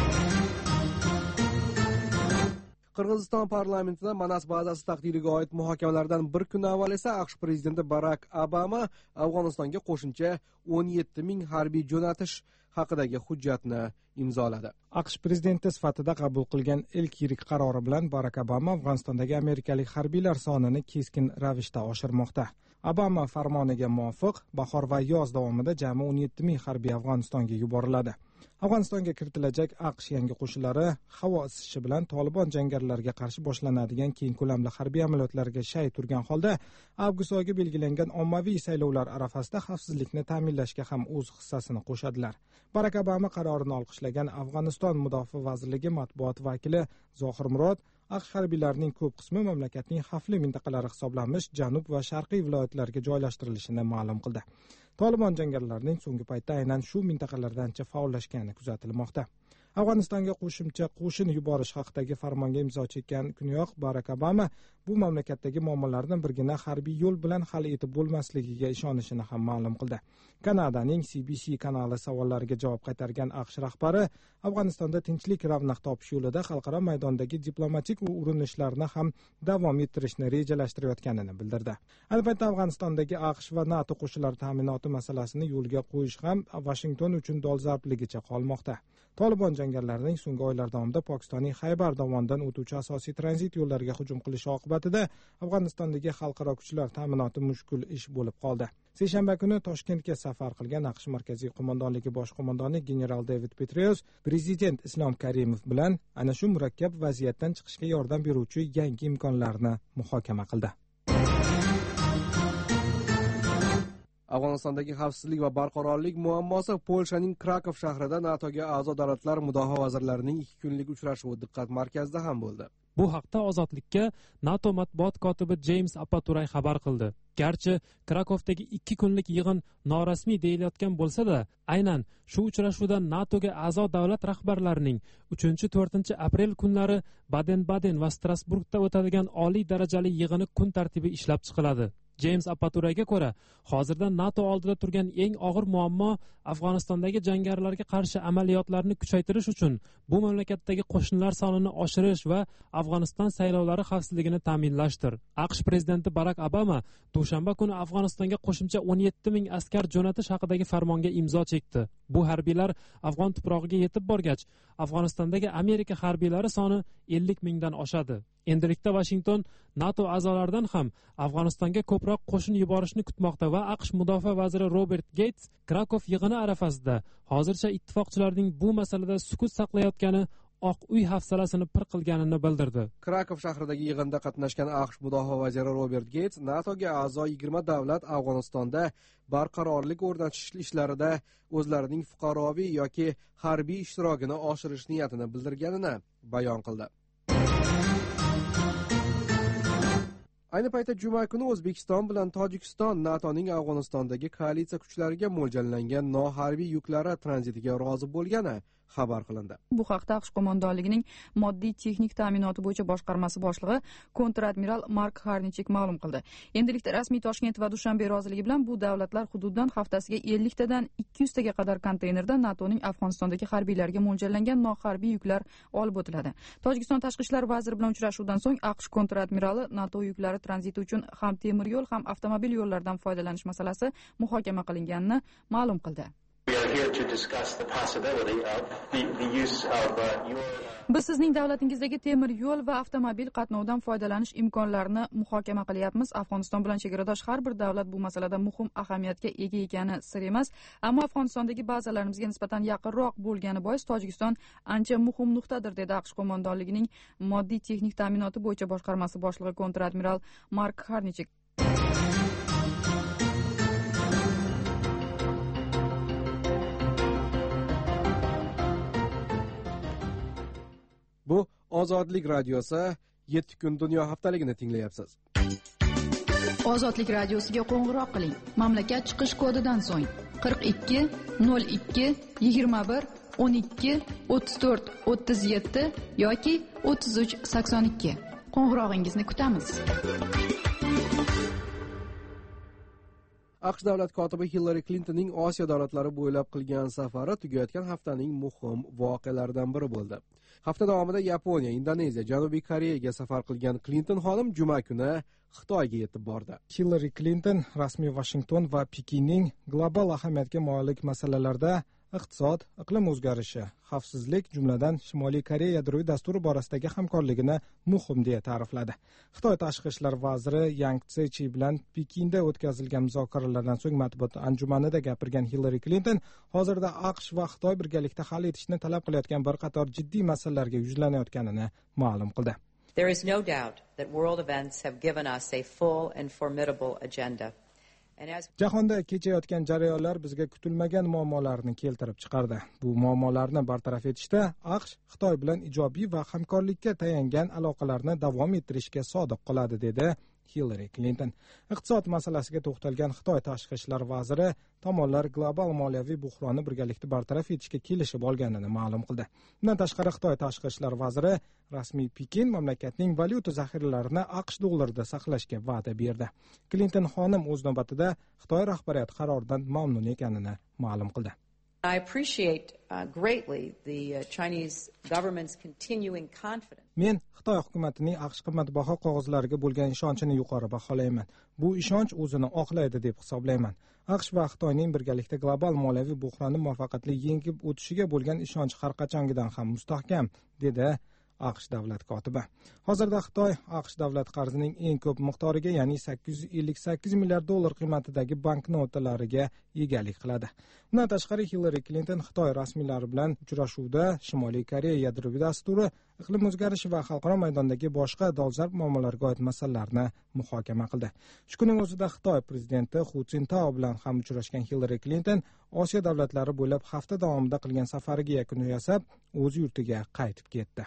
Qirg'iziston parlamentida Manas bazasi taqdiriga oid muhokamalardan bir kun avval esa AQSh prezidenti Barak Obama Afg'onistonga qo'shimcha o'n yetti ming harbiy jo'natish haqidagi hujjatni imzoladi. AQSh prezidenti sifatida qabul qilgan ilk yirik qarori bilan Barak Obama Afg'onistondagi amerikalik harbiylar sonini keskin ravishda oshirmoqda. Obama farmoniga muvofiq bahor va yoz davomida jami o'n yetti ming harbiy Afg'onistonga yuboriladi. Afg'onistonga kiritilajak AQSh yangi qo'shinlari havo isishi bilan Tolibon jangarilarga qarshi boshlanadigan keng ko'lamli harbiy amaliyotlarga shay turgan holda avgust oyiga belgilangan ommaviy saylovlar arafasida xavfsizlikni ta'minlashga ham o'z hissasini qo'shadilar. Barak Obama qarorini olqishlagan Afg'oniston mudofaa vazirligi matbuot vakili Zohir Murod AQSh harbiylarining ko'p qismi mamlakatning xavfli mintaqalari hisoblanmish janub va sharqiy viloyatlarga joylashtirilishini ma'lum qildi. Tolibon jangarilarining so'nggi paytda aynan shu mintaqalarda ancha faollashgani kuzatilmoqda. Afg'onistonga qo'shimcha qo'shin yuborish haqidagi farmonga imzo chekkan kuniyoq Barak Obama bu mamlakatdagi muammolarni birgina harbiy yo'l bilan hal etib bo'lmasligiga ishonishini ham ma'lum qildi. Kanadaning C B C kanali savollariga javob qaytargan AQSh rahbari Afg'onistonda tinchlik ravnaq topish yo'lida xalqaro maydondagi diplomatik urinishlarni ham davom ettirishni rejalashtirayotganini bildirdi. Ayni paytda Afg'onistondagi AQSh va NATO qo'shinlari ta'minoti masalasini yo'lga qo'yish ham Washington uchun dolzarbligicha qolmoqda. Tolibon jangarilarining so'nggi oylar davomida Pokistonning Xaybar dovonidan o'tuvchi asosiy tranzit yo'llariga hujum qilishi oqibatida Afg'onistondagi xalqaro kuchlar ta'minoti mushkul ish bo'lib qoldi. Seshanba kuni Toshkentga safar qilgan AQSh markaziy qo'mondonligi bosh qo'mondoni general David Petraeus prezident Islom Karimov bilan ana shu murakkab vaziyatdan chiqishga yordam beruvchi yangi imkonlarni muhokama qildi. Afg'onistondagi xavfsizlik va barqarorlik muammosi Polshaning Krakow shahrida NATOga a'zo davlatlar mudofaa vazirlarining ikki kunlik uchrashuvi diqqat markazida ham bo'ldi. Bu haqda Ozodlikka NATO matbuot kotibi James Apaturay xabar qildi. Garchi Krakowdagi ikki kunlik yig'in norasmiy deyilayotgan bo'lsa-da, aynan shu uchrashuvda NATOga a'zo davlat rahbarlarining uchinchi to'rtinchi aprel kunlari Baden-Baden va Strasburgda o'tadigan oliy darajali yig'ini kun tartibi ishlab chiqiladi. James Apaturayga ko'ra, hozirda NATO oldida turgan eng og'ir muammo Afg'onistondagi jangarilarga qarshi amaliyotlarni kuchaytirish uchun bu mamlakatdagi qo'shinlar sonini oshirish va Afg'oniston saylovlari xavfsizligini ta'minlashdir. AQSh prezidenti Barak Obama dushanba kuni Afg'onistonga qo'shimcha o'n yetti ming askar jo'natish haqidagi farmonga imzo chekdi. Bu harbiylar Afg'on tuprog'iga yetib borgach, Afg'onistondagi Amerika harbiylari soni ellik mingdan oshadi. Endilikda Washington NATO a'zolaridan ham Afg'onistonga ko'proq qo'shin yuborishni kutmoqda va AQSh mudofaa vaziri Robert Gates Krakow yig'ini arafasida hozircha ittifoqchilarning bu masalada sukut saqlayotgani Oq uy hafsalasini pir qilganini bildirdi. Krakow shahridagi yig'inda qatnashgan AQSh mudofaa vaziri Robert Gates NATOga a'zo yigirma davlat Afg'onistonda barqarorlik o'rnatish ishlarida o'zlarining fuqaroviy yoki harbiy ishtirokini oshirish niyatini bildirganini bayon qildi. Ayni paytda juma kuni O'zbekiston bilan Tojikiston NATOning Afg'onistondagi koalitsiya kuchlariga mo'ljallangan noharbiy yuklari tranzitiga rozi bo'lgani xabar qilindi. Bu haqda AQSh qo'mondonligining moddiy texnik ta'minoti bo'yicha boshqarmasi boshlig'i kontra-admiral Mark Harnichek ma'lum qildi. Endilikda rasmiy Toshkent va Dushanbe roziligi bilan bu davlatlar hududidan haftasiga ellik tadan ikki yuz taga qadar konteynerda NATOning Afg'onistondagi harbiylariga mo'ljallangan noharbiy yuklar olib o'tiladi. Tojikiston tashqi ishlar vaziri bilan uchrashuvdan so'ng AQSh kontra-admirali NATO yuklari tranziti uchun ham temir yo'l ham avtomobil yo'llaridan foydalanish masalasi muhokama qilinganini ma'lum qildi. Biz sizning davlatingizdagi temir yo'l va avtomobil qatnovidan foydalanish imkonlarini muhokama qilyapmiz. Afg'oniston bilan chegaradosh har bir davlat bu masalada muhim ahamiyatga ega ekani sir emas, ammo Afg'onistondagi bazalarimizga nisbatan yaqinroq bo'lgani bois Tojikiston ancha muhim nuqtadir, dedi AQSh qo'mondonligining moddiy texnik ta'minoti bo'yicha boshqarmasi boshlig'i kontra-admiral Mark Harnichek. Bu Ozodlik radiosi yetti kun dunyo haftaligini tinglayapsiz. Ozodlik radiosiga qo'ng'iroq qiling. Mamlakat chiqish kodidan so'ng qirq ikki nol ikki yigirma bir o'n ikki o'ttiz to'rt o'ttiz yetti yoki o'ttiz uch sakson ikki. Qo'ng'irog'ingizni kutamiz. AQSh davlat kotibi Hillary Clintonning Osiyo davlatlari bo'ylab qilgan safari tugayotgan haftaning muhim voqealaridan biri bo'ldi. Hafta davomida Yaponiya, Indoneziya, Janubiy Koreyaga safar qilgan Clinton xonim juma kuni Xitoyga yetib bordi. Hillary Clinton rasmiy Washington va Pekinning global ahamiyatga molik masalalarda iqtisod, iqlim o'zgarishi, xavfsizlik, jumladan Shimoliy Koreya yadroviy dasturi borasidagi hamkorligini muhim deya ta'rifladi. Xitoy tashqi ishlar vaziri Yang Tsechi bilan Pekinda o'tkazilgan muzokaralardan so'ng matbuot anjumanida gapirgan Hillary Clinton hozirda AQSh va Xitoy birgalikda hal etishni talab qilayotgan bir qator jiddiy masalalarga yuzlanayotganini ma'lum qildi. There is no doubt that world events have given us a full and formidable agenda. Jahonda kechayotgan jarayonlar bizga kutilmagan muammolarni keltirib chiqardi. Bu muammolarni bartaraf etishda AQSh Xitoy bilan ijobiy va hamkorlikka tayangan aloqalarni davom ettirishga sodiq qoladi, dedi Hillary Clinton. Iqtisod masalasiga to'xtalgan Xitoy tashqi ishlar vaziri tomonlar global moliyaviy buhronni birgalikda bartaraf etishga kelishib olganini ma'lum qildi. Bundan tashqari Xitoy tashqi ishlar vaziri rasmiy Pekin mamlakatning valyuta zaxiralarini AQSh dollarida saqlashga va'da berdi. Clinton xonim o'z navbatida Xitoy rahbariyati qaroridan mamnun ekanini ma'lum qildi. I appreciate uh, greatly the uh, Chinese government's continuing confidence. Men Xitoy hukumatining AQSh qimmatbaho qog'ozlariga bo'lgan ishonchini yuqori baholayman. Bu ishonch o'zini oqlaydi deb hisoblayman. AQSh va Xitoyning birgalikda global moliyaviy buhronni muvaffaqiyatli yengib o'tishiga bo'lgan ishonch har qachongidan ham mustahkam, dedi AQSh davlat kotibi. Hozirda Xitoy AQSh davlat qarzining eng ko'p miqdoriga, ya'ni sakkiz yuz ellik sakkiz milliard dollar qiymatidagi banknotalariga egalik qiladi. Bundan tashqari Hillary Clinton Xitoy rasmiylari bilan uchrashuvda Shimoliy Koreya yadroviy dasturi, iqlim o'zgarishi va xalqaro maydondagi boshqa dolzarb muammolarga oid masalalarni muhokama qildi. Shu kunning o'zida Xitoy prezidenti Hu Jintao bilan ham uchrashgan Hillary Clinton Osiyo davlatlari bo'ylab hafta davomida qilgan safariga yakun yasab, o'z yurtiga qaytib ketdi.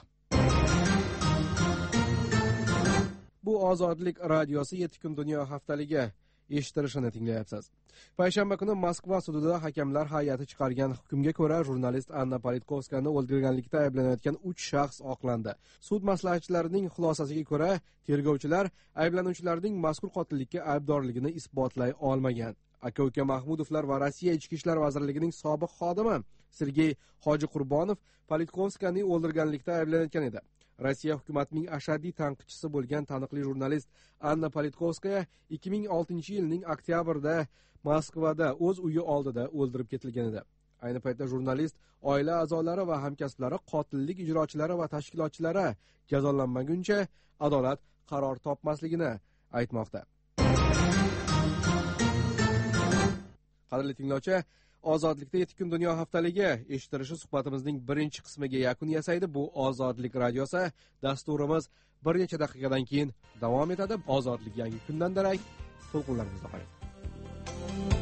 Bu Ozodlik radiosi yetti kun dunyo haftaligi eshitilishini tinglayapsiz. Payshanba kuni Moskva sudida hakamlar hay'ati chiqargan hukmga ko'ra jurnalist Anna Politkovskani o'ldirganlikda ayblanayotgan uch shaxs oqlandi. Sud maslahatchilarining xulosasiga ko'ra, tergovchilar ayblanuvchilarning mazkur qotillikka aybdorligini isbotlay olmagan. Aka-uka Mahmudovlar va Rossiya Ichki ishlar vazirligining sobiq xodimi Sergey Hojiqurbonov Politkovskani o'ldirganlikda ayblanayotgan edi. Rossiya hukumatining ashaddiy tanqidchisi bo'lgan taniqli jurnalist Anna Politkovskaya ikki ming oltinchi yilning oktyabrida Moskvada o'z uyi oldida o'ldirib ketilgan edi. Ayni paytda jurnalist oila a'zolari va hamkasblari qotillik ijrochilari va tashkilotchilari jazolanmaguncha adolat qaror topmasligini aytmoqda. Qadrli tinglovchi, ozodlikda yetti kun dunyo haftaligi eshittirishi suhbatimizning birinchi qismiga yakun yasaydi. Bu ozodlik radiosi dasturimiz bir necha daqiqadan keyin davom etadi. Ozodlik yangi kundan darak to'lqinlarimizda qoling.